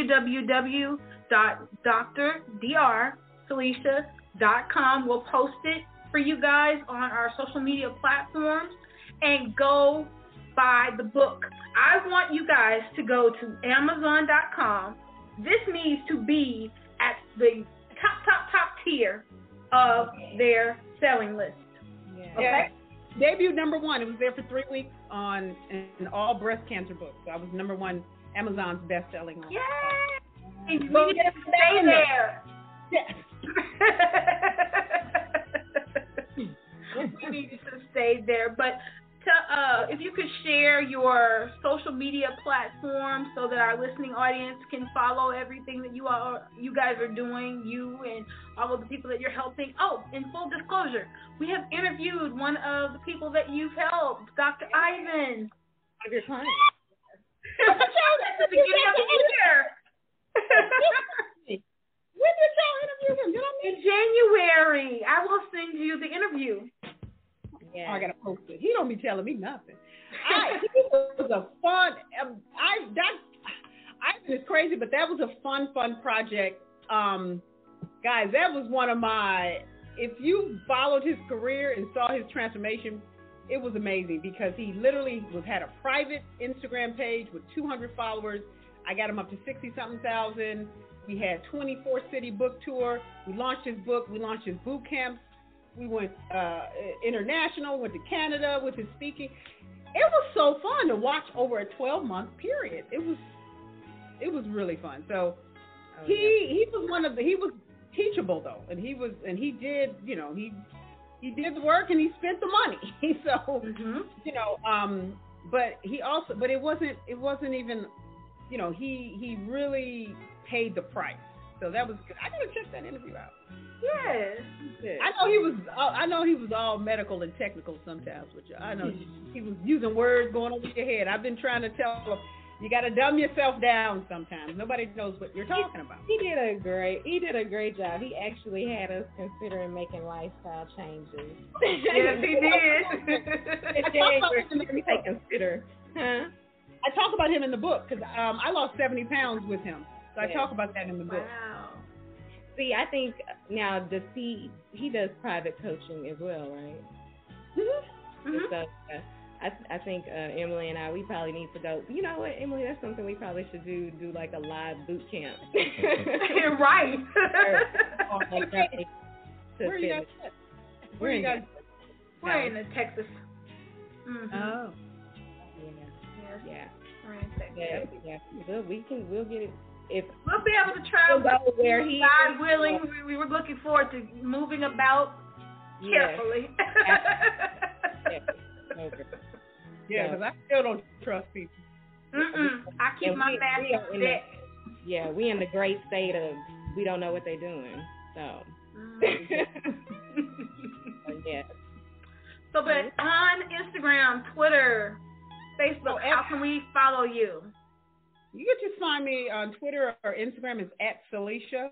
www.drsalisha.com. We'll post it for you guys on our social media platforms, and go buy the book. I want you guys to go to Amazon.com. This needs to be at the top tier of their selling list. Yeah. Okay. Debuted number 1. It was there for 3 weeks in all breast cancer books. So I was number 1 Amazon's best-selling author. Yay! We need to stay there. Yes. We need to stay there. But if you could share your social media platforms so that our listening audience can follow everything that you guys are doing, you and all of the people that you're helping. Oh, in full disclosure, we have interviewed one of the people that you've helped, Dr. Ivan. One of your clients. At the beginning of the year. When did y'all interview him? In January. I will send you the interview. Yeah. I gotta post it. He don't be telling me nothing. It was a fun. It's crazy, but that was a fun project. Guys, that was one of my. If you followed his career and saw his transformation, it was amazing because he literally had a private Instagram page with 200 followers. I got him up to 60-something thousand. We had 24-city book tour. We launched his book. We launched his boot camps. We went international, went to Canada with his speaking. It was so fun to watch over a 12-month period. It was really fun. So he was teachable though, and he did he did the work and he spent the money. So but it wasn't even he really paid the price. So that was good. I gotta check that interview out. Yes. I know he was all medical and technical sometimes with you. I know he was using words going over your head. I've been trying to tell him, you got to dumb yourself down sometimes. Nobody knows what you're talking about. He did a great job. He actually had us considering making lifestyle changes. Yes, he did. Consider. Huh? I talk about him in the book because I lost 70 pounds with him. So I talk about that in the book. Wow. See, I think now he does private coaching as well, right? Mm-hmm. So I think Emily and I, we probably need to go. You know what, Emily? That's something we probably should do like a live boot camp. Right. Where are you guys at? We're in Texas. Mm-hmm. Oh. Yeah. We're in Texas. Yeah. We'll get it. If we'll be able to travel where God willing. We were looking forward to moving about carefully. Yeah, because I still don't trust people. I keep my mask on deck. Yeah, we in the great state of we don't know what they're doing. So. Yeah. So, but on Instagram, Twitter, Facebook, how can we follow you? You can just find me on Twitter or Instagram is @Salisha.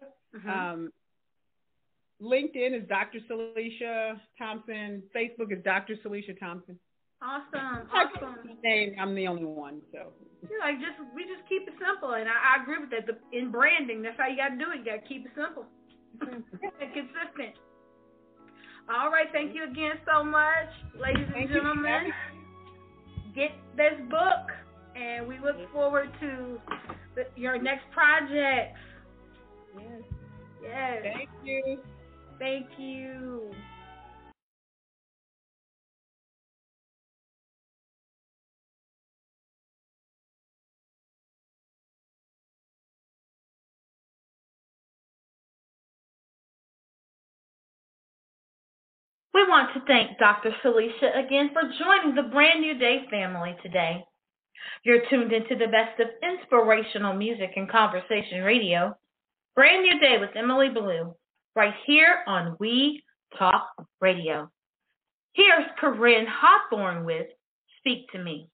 LinkedIn is Dr. Salisha Thompson. Facebook is Dr. Salisha Thompson. Awesome. I'm the only one, so. Yeah, we just keep it simple, and I agree with that. In branding, that's how you got to do it. You got to keep it simple and consistent. All right, thank you again so much, ladies and gentlemen. Get this book, and we look forward to your next project. Yes. Thank you. Thank you. We want to thank Dr. Felicia again for joining the Brand New Day family today. You're tuned into the best of inspirational music and conversation radio. Brand New Day with Emily Blue, right here on We Talk Radio. Here's Corinne Hawthorne with Speak to Me.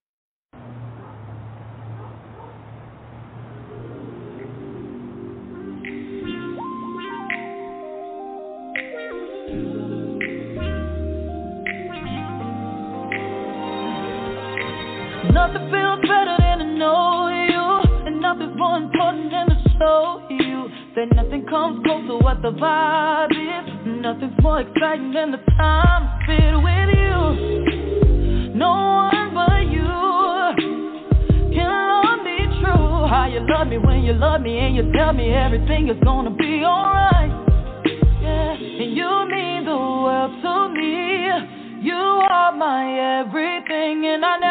Nothing feels better than to know you, and nothing's more important than to show you that nothing comes close to what the vibe is. Nothing's more exciting than the time spent with you. No one but you can love me true. How you love me when you love me and you tell me everything is gonna be alright. Yeah, and you mean the world to me. You are my everything, and I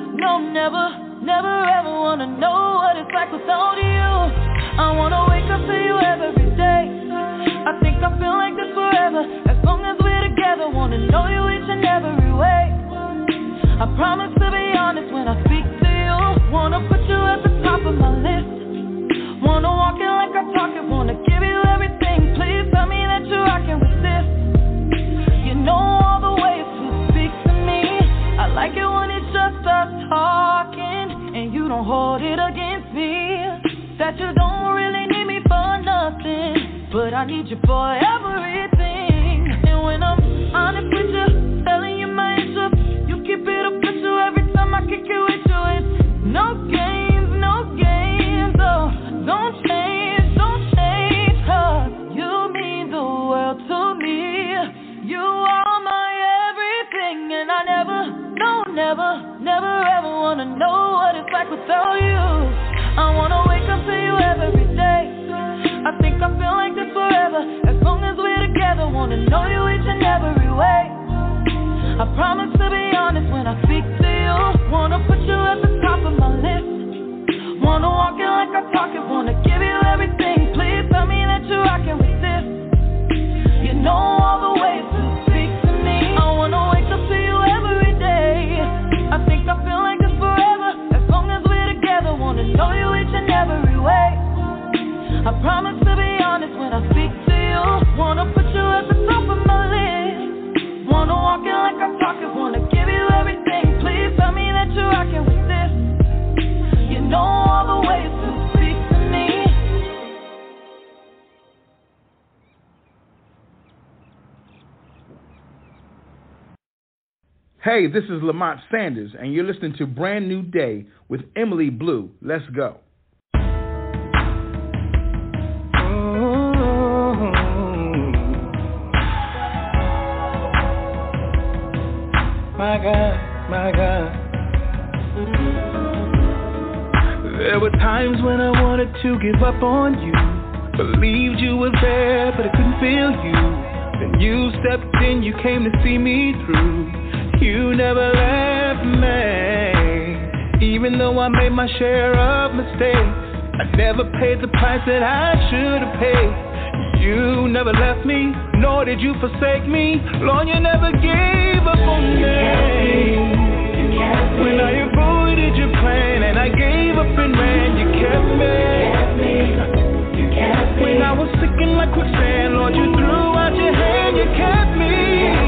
never ever wanna know what it's like without you. I wanna wake up to you every day. I think I feel like this forever, as long as we're together. Wanna know you each and every way. I promise to be honest when I speak to you. Wanna put you at the top of my list. Wanna walk it like I talk it. Wanna give you everything. Please tell me that you I can resist. You know all the ways to speak to me. I like it when it's just us talking, and you don't hold it against me. That you don't really need me for nothing, but I need you for everything. And when I'm honest with you, telling you my interest, you keep it up with you every time I kick it with you. It's no games, oh, don't change, cause you mean the world to me. You are my everything, and I never ever wanna know what it's like without you. I wanna wake up to you every day. I think I feel like this forever, as long as we're together. Wanna know you each and every way. I promise to be honest when I speak to you. Wanna put you at the top of my list. Wanna walk it like I talk it. Wanna give you everything. Please tell me that you I can resist. You know all the ways to speak to me. I wanna wake up to you every day. I think I feel like this forever, as long as we're together. Wanna know you each and every way. I promise to be honest when I speak to you. Wanna put you at the top of my list. Wanna walk it like I talk it. Wanna give you everything. Please tell me that you I can resist. You know all the ways to speak to me. Hey, this is Lamont Sanders, and you're listening to Brand New Day with Emily Blue. Let's go. My God. There were times when I wanted to give up on you. Believed you were there, but I couldn't feel you. Then you stepped in, you came to see me through. You never left me. Even though I made my share of mistakes, I never paid the price that I should have paid. You never left me, nor did you forsake me. Lord, you never gave up on me. When I avoided your plan and I gave up and ran, you kept me. When I was sinking like quicksand, Lord, you threw out your hand, you kept me.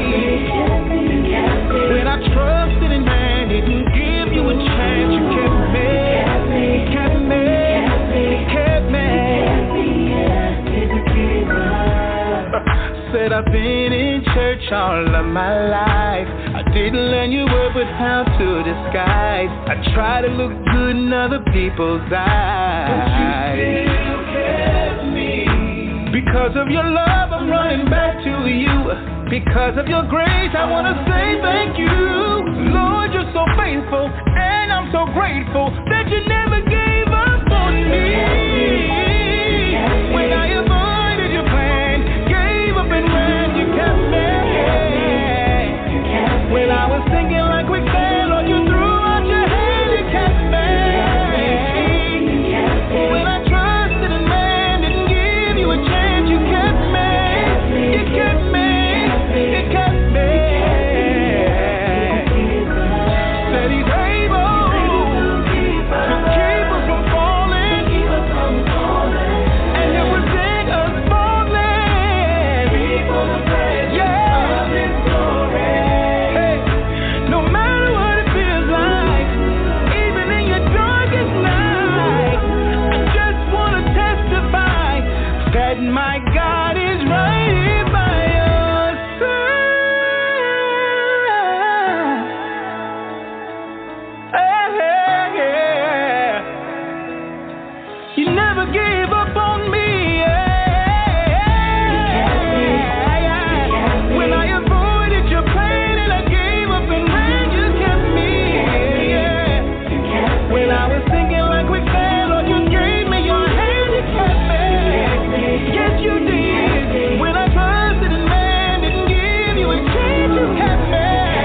When I trusted in man, didn't give you a chance, you kept me. Said I've been in church all of my life. I did didn't learn your word, but how to disguise. I try to look good in other people's eyes, but you still kept me. Because of your love, I'm running back to you. Because of your grace, I want to say thank you. Lord, you're so faithful, and I'm so grateful that you never gave up on me. When I avoided your plan, gave up and ran, you kept me. When I was thinking like we fell, or you threw out your hand, you kept me. When I trusted in man, didn't give you a chance, you kept me. You kept me. You kept me. Said he's able to keep us from falling, and it would take us falling. Yeah. Hey, no matter what it feels like, even in your darkest night, I just want to testify that my God is right here by your side. You never gave up on me. When I avoided your pain and I gave up and ran, you kept me. When I was thinking like we fell, or you gave me your hand, you kept me. Yes, you did. When I trusted in man, didn't give you a chance, you kept me.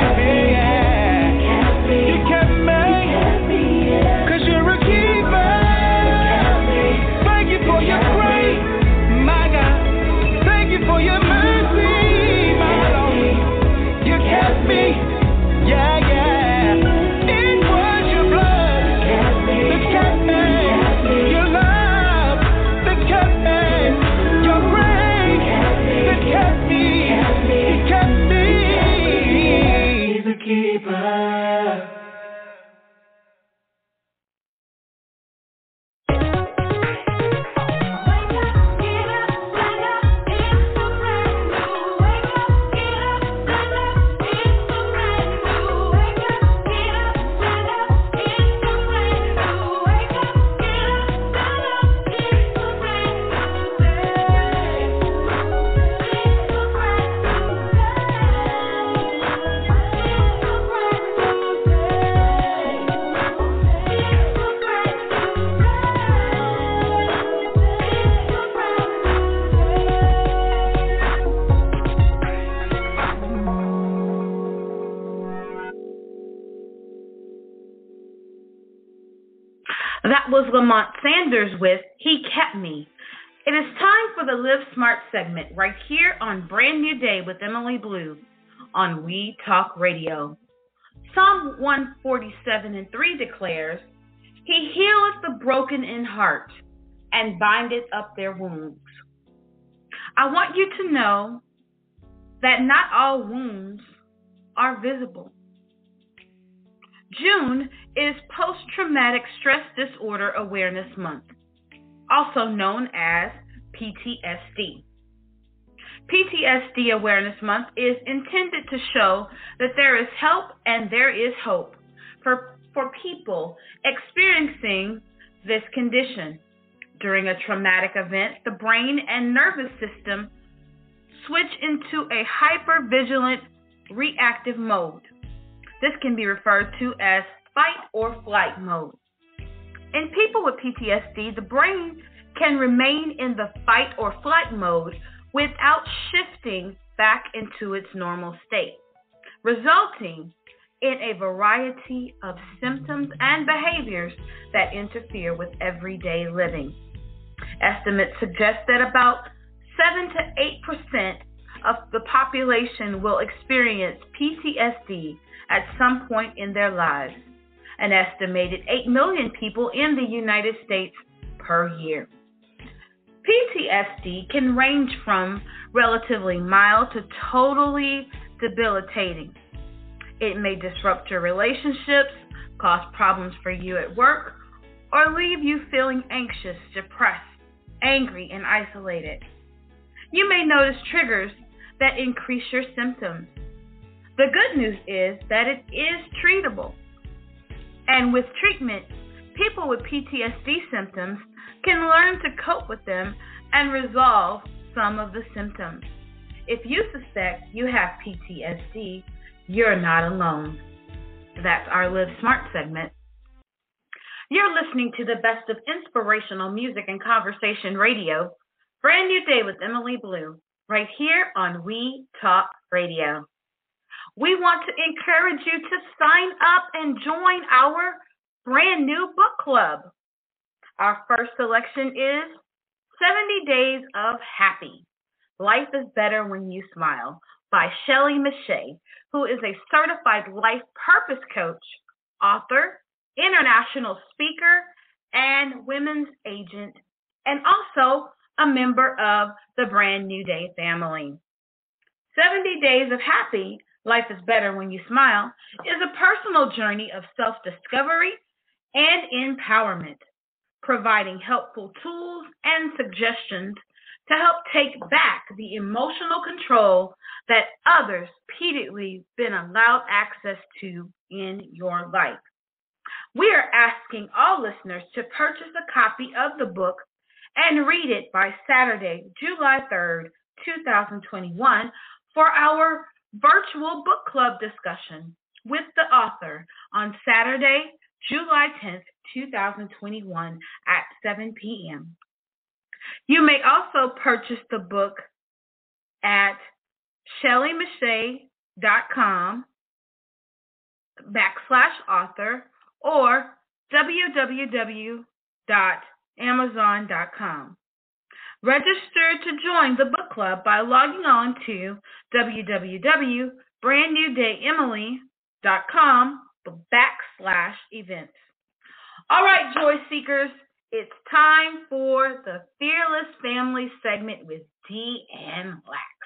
You kept me. 'Cause you're a keeper. Thank you for your grace, my God. Thank you for your mercy, my Lord. You kept me. Yeah, yeah. It was your blood that kept me. Your love that kept me. Your grace that kept me. You kept me. He's a keeper. That was Lamont Sanders with He Kept Me. It is time for the Live Smart segment right here on Brand New Day with Emily Blue on We Talk Radio. Psalm 147:3 declares, He healeth the broken in heart and bindeth up their wounds. I want you to know that not all wounds are visible. June is Post-Traumatic Stress Disorder Awareness Month, also known as PTSD. PTSD Awareness Month is intended to show that there is help and there is hope for people experiencing this condition. During a traumatic event, the brain and nervous system switch into a hypervigilant reactive mode. This can be referred to as fight or flight mode. In people with PTSD, the brain can remain in the fight or flight mode without shifting back into its normal state, resulting in a variety of symptoms and behaviors that interfere with everyday living. Estimates suggest that about 7 to 8% of the population will experience PTSD at some point in their lives, an estimated 8 million people in the United States per year. PTSD can range from relatively mild to totally debilitating. It may disrupt your relationships, cause problems for you at work, or leave you feeling anxious, depressed, angry, and isolated. You may notice triggers that increase your symptoms. The good news is that it is treatable. And with treatment, people with PTSD symptoms can learn to cope with them and resolve some of the symptoms. If you suspect you have PTSD, you're not alone. That's our Live Smart segment. You're listening to the best of inspirational music and conversation radio. Brand New Day with Emily Blue, right here on We Talk Radio. We want to encourage you to sign up and join our brand new book club. Our first selection is 70 Days of Happy. Life is Better When You Smile by Shelly Miche, who is a certified life purpose coach, author, international speaker, and women's agent, and also a member of the Brand New Day family. 70 Days of Happy, Life is Better When You Smile, is a personal journey of self-discovery and empowerment, providing helpful tools and suggestions to help take back the emotional control that others repeatedly been allowed access to in your life. We are asking all listeners to purchase a copy of the book and read it by Saturday, July 3rd, 2021, for our virtual book club discussion with the author on Saturday, July 10th, 2021 at 7 p.m. You may also purchase the book at shellymiche.com/author or www.amazon.com. Register to join the book club by logging on to www.brandnewdayemily.com/events. All right, Joy Seekers, it's time for the Fearless Family segment with Deanne Lax.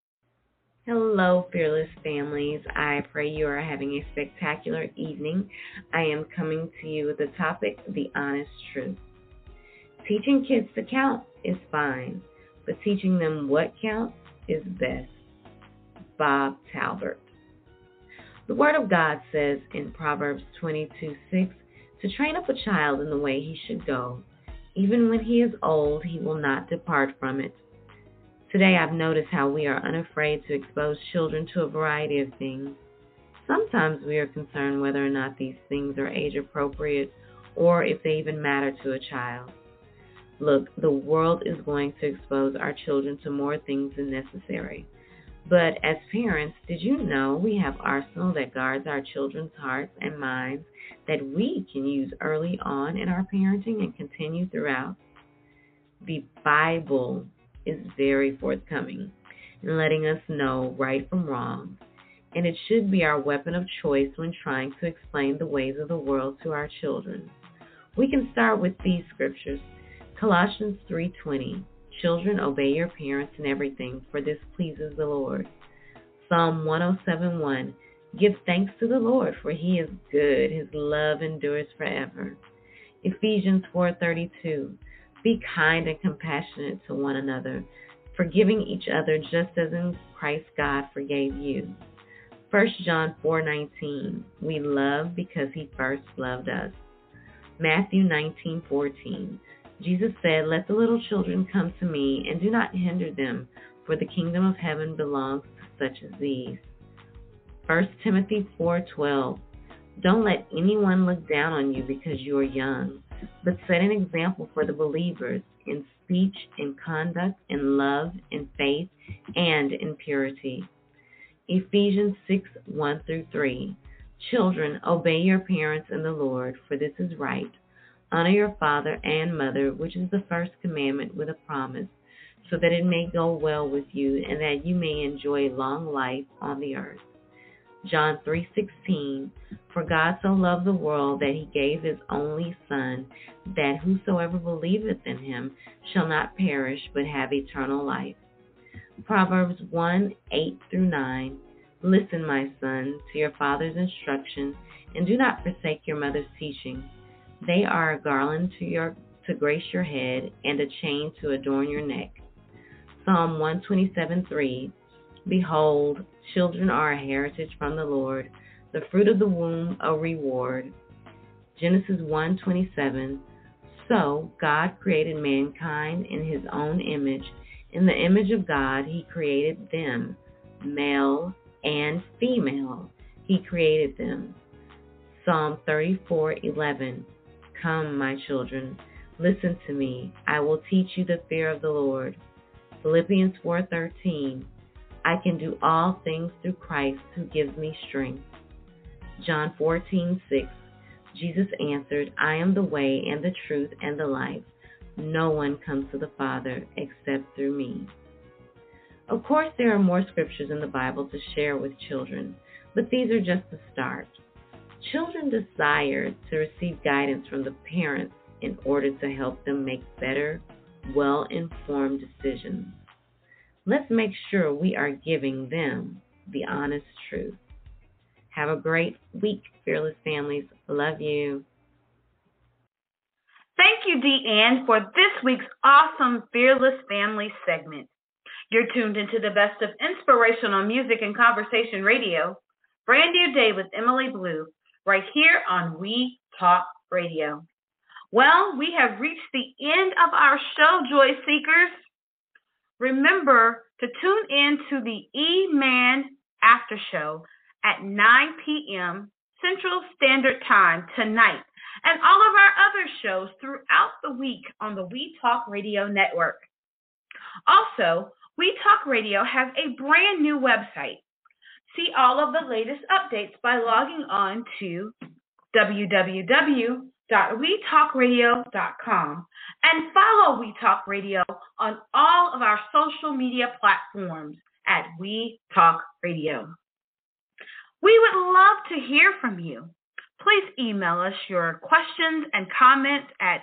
Hello, Fearless Families. I pray you are having a spectacular evening. I am coming to you with the topic, The Honest Truth. Teaching kids to count is fine, but teaching them what counts is best. Bob Talbert. The Word of God says in Proverbs 22:6, to train up a child in the way he should go. Even when he is old, he will not depart from it. Today I've noticed how we are unafraid to expose children to a variety of things. Sometimes we are concerned whether or not these things are age appropriate or if they even matter to a child. Look, the world is going to expose our children to more things than necessary. But as parents, did you know we have arsenal that guards our children's hearts and minds that we can use early on in our parenting and continue throughout? The Bible is very forthcoming in letting us know right from wrong, and it should be our weapon of choice when trying to explain the ways of the world to our children. We can start with these scriptures. Colossians 3:20, children, obey your parents in everything, for this pleases the Lord. Psalm 107:1, give thanks to the Lord, for he is good. His love endures forever. Ephesians 4:32, be kind and compassionate to one another, forgiving each other just as in Christ God forgave you. 1 John 4:19, we love because he first loved us. Matthew 19:14, Jesus said, let the little children come to me and do not hinder them, for the kingdom of heaven belongs to such as these. 1 Timothy 4:12, don't let anyone look down on you because you are young, but set an example for the believers in speech, in conduct, in love, in faith, and in purity. Ephesians 6:1-3, children, obey your parents in the Lord, for this is right. Honor your father and mother, which is the first commandment with a promise, so that it may go well with you and that you may enjoy long life on the earth. John 3:16, for God so loved the world that he gave his only Son, that whosoever believeth in him shall not perish but have eternal life. Proverbs 1:8-9, listen, my son, to your father's instruction, and do not forsake your mother's teaching. They are a garland to grace your head and a chain to adorn your neck. Psalm 127:3, Behold, children are a heritage from the Lord, the fruit of the womb a reward. Genesis 1:27. So God created mankind in his own image. In the image of God he created them, male and female. He created them. Psalm 34:11. Come, my children, listen to me. I will teach you the fear of the Lord. Philippians 4:13. I can do all things through Christ who gives me strength. John 14:6. Jesus answered, I am the way and the truth and the life. No one comes to the Father except through me. Of course, there are more scriptures in the Bible to share with children, but these are just the start. Children desire to receive guidance from the parents in order to help them make better, well-informed decisions. Let's make sure we are giving them the honest truth. Have a great week, Fearless Families. Love you. Thank you, Deanne, for this week's awesome Fearless Family segment. You're tuned into the best of inspirational music and conversation radio. Brand New Day with Emily Blue, right here on We Talk Radio. Well, we have reached the end of our show, Joy Seekers. Remember to tune in to the E-Man After Show at 9 p.m. Central Standard Time tonight, and all of our other shows throughout the week on the We Talk Radio Network. Also, We Talk Radio has a brand new website. See all of the latest updates by logging on to www.wetalkradio.com and follow We Talk Radio on all of our social media platforms at We Talk Radio. We would love to hear from you. Please email us your questions and comments at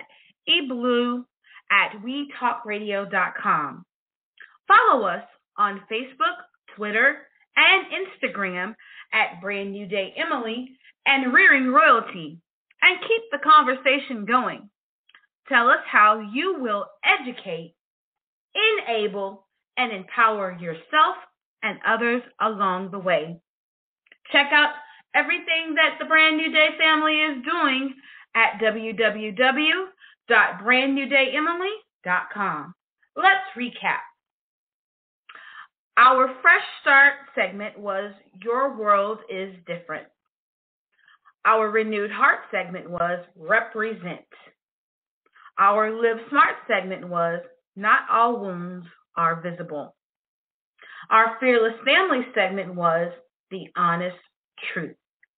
eblue@wetalkradio.com. Follow us on Facebook, Twitter, and Instagram at Brand New Day Emily and Rearing Royalty, and keep the conversation going. Tell us how you will educate, enable, and empower yourself and others along the way. Check out everything that the Brand New Day family is doing at www.brandnewdayemily.com. Let's recap. Our Fresh Start segment was Your World is Different. Our Renewed Heart segment was Represent. Our Live Smart segment was Not All Wounds Are Visible. Our Fearless Family segment was The Honest Truth.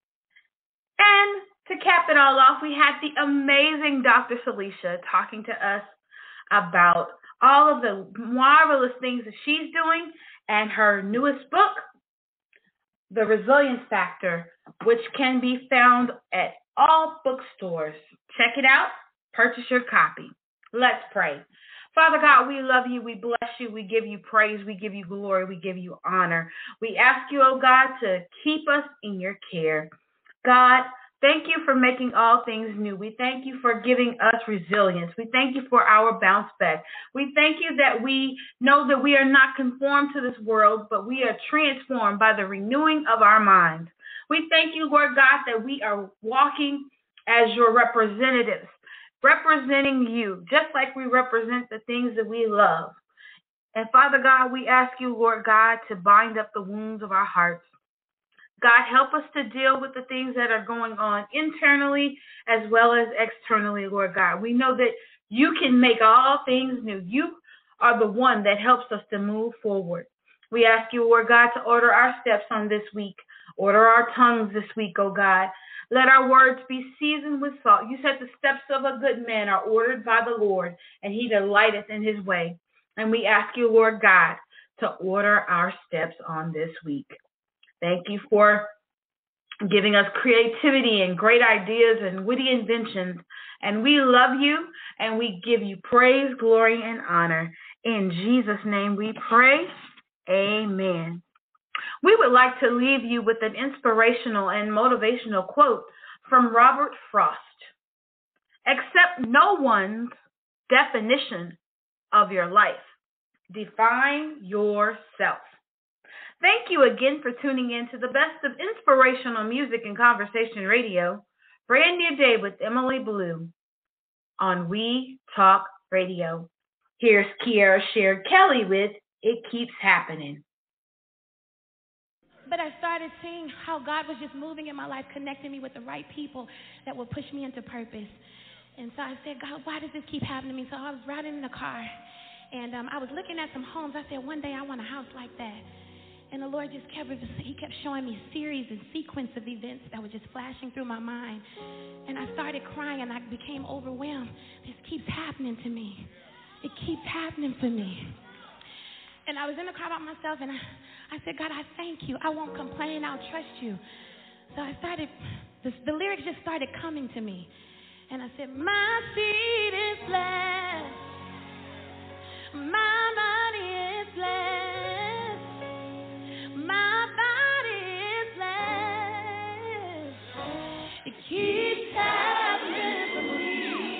And to cap it all off, we had the amazing Dr. Celicia talking to us about all of the marvelous things that she's doing and her newest book, The Resilience Factor, which can be found at all bookstores. Check it out. Purchase your copy. Let's pray. Father God, we love you. We bless you. We give you praise. We give you glory. We give you honor. We ask you, oh God, to keep us in your care. God, thank you for making all things new. We thank you for giving us resilience. We thank you for our bounce back. We thank you that we know that we are not conformed to this world, but we are transformed by the renewing of our minds. We thank you, Lord God, that we are walking as your representatives, representing you, just like we represent the things that we love. And Father God, we ask you, Lord God, to bind up the wounds of our hearts. God, help us to deal with the things that are going on internally as well as externally, Lord God. We know that you can make all things new. You are the one that helps us to move forward. We ask you, Lord God, to order our steps on this week. Order our tongues this week, oh God. Let our words be seasoned with salt. You said the steps of a good man are ordered by the Lord, and he delighteth in his way. And we ask you, Lord God, to order our steps on this week. Thank you for giving us creativity and great ideas and witty inventions. And we love you, and we give you praise, glory, and honor. In Jesus' name we pray. Amen. We would like to leave you with an inspirational and motivational quote from Robert Frost. Accept no one's definition of your life. Define yourself. Thank you again for tuning in to the best of inspirational music and conversation radio. Brand New Day with Emily Blue on We Talk Radio. Here's Kiara Sher Kelly with It Keeps Happening. But I started seeing how God was just moving in my life, connecting me with the right people that would push me into purpose. And so I said, God, why does this keep happening to me? So I was riding in the car, and I was looking at some homes. I said, one day I want a house like that. And the Lord just he kept showing me series and sequence of events that were just flashing through my mind. And I started crying, and I became overwhelmed. This keeps happening to me. It keeps happening for me. And I was in the car by myself, and I said, God, I thank you. I won't complain. I'll trust you. So I started, the lyrics just started coming to me. And I said, my seed is blessed. My money is blessed. My body is blessed. It keeps happening for me.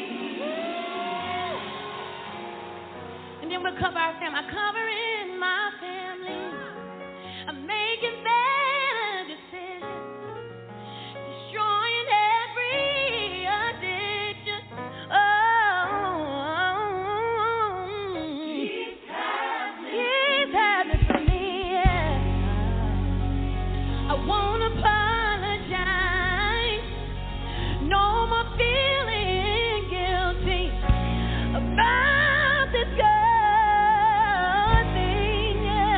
And then we'll cover our family. I'm covering my family. I'm making better decisions. Destroying every addiction. Keeps happening for me. I won't apologize. No more feeling guilty about this good thing.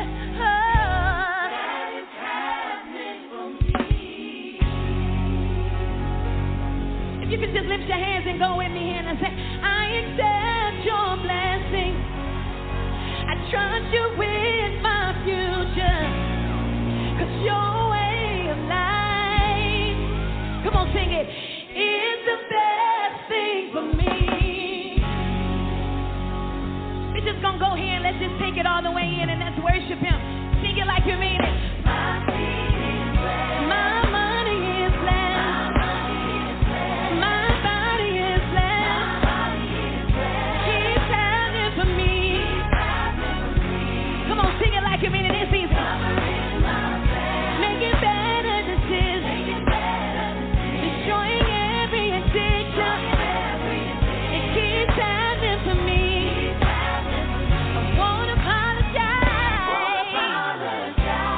That is happening for me. If you could just lift your hands and go with me here and say, I accept your blessing. I trust you with my future. 'Cause your way of life, come on, sing it, is the best thing for me. We're just gonna go here and let's just take it all the way in and let's worship him. Sing it like you mean it. My seed is blessed. My money is blessed. My body is blessed. Keeps happening for me. Come on, sing it like you mean it. This season. Making better decisions. Destroying every addiction. It keeps happening for me. I won't apologize.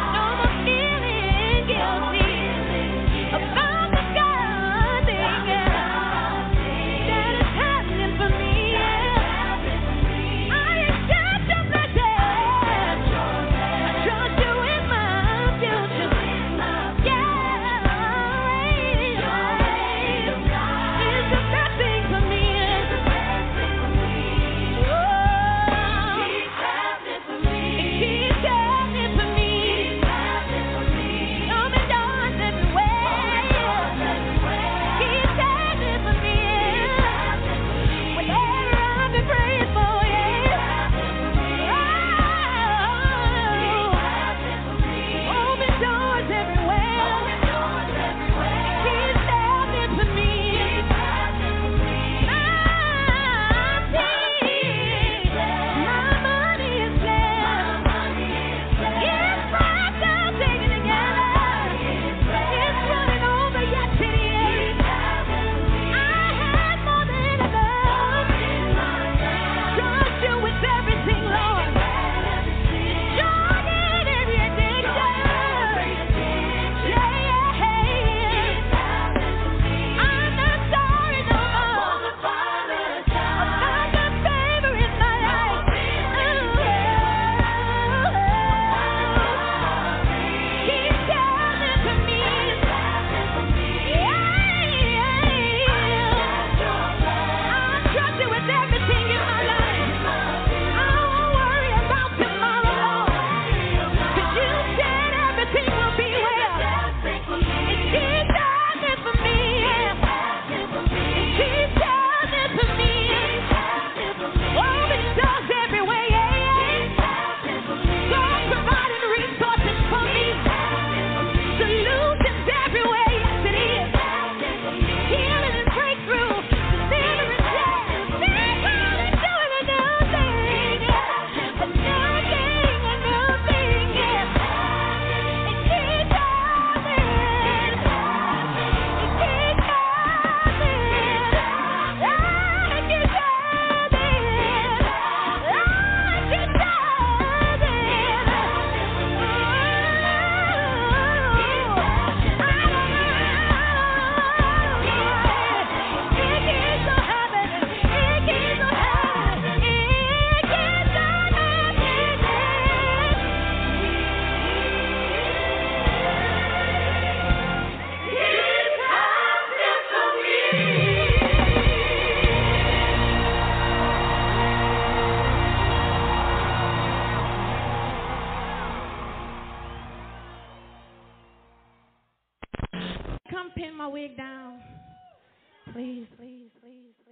my wig down. Please, please, please.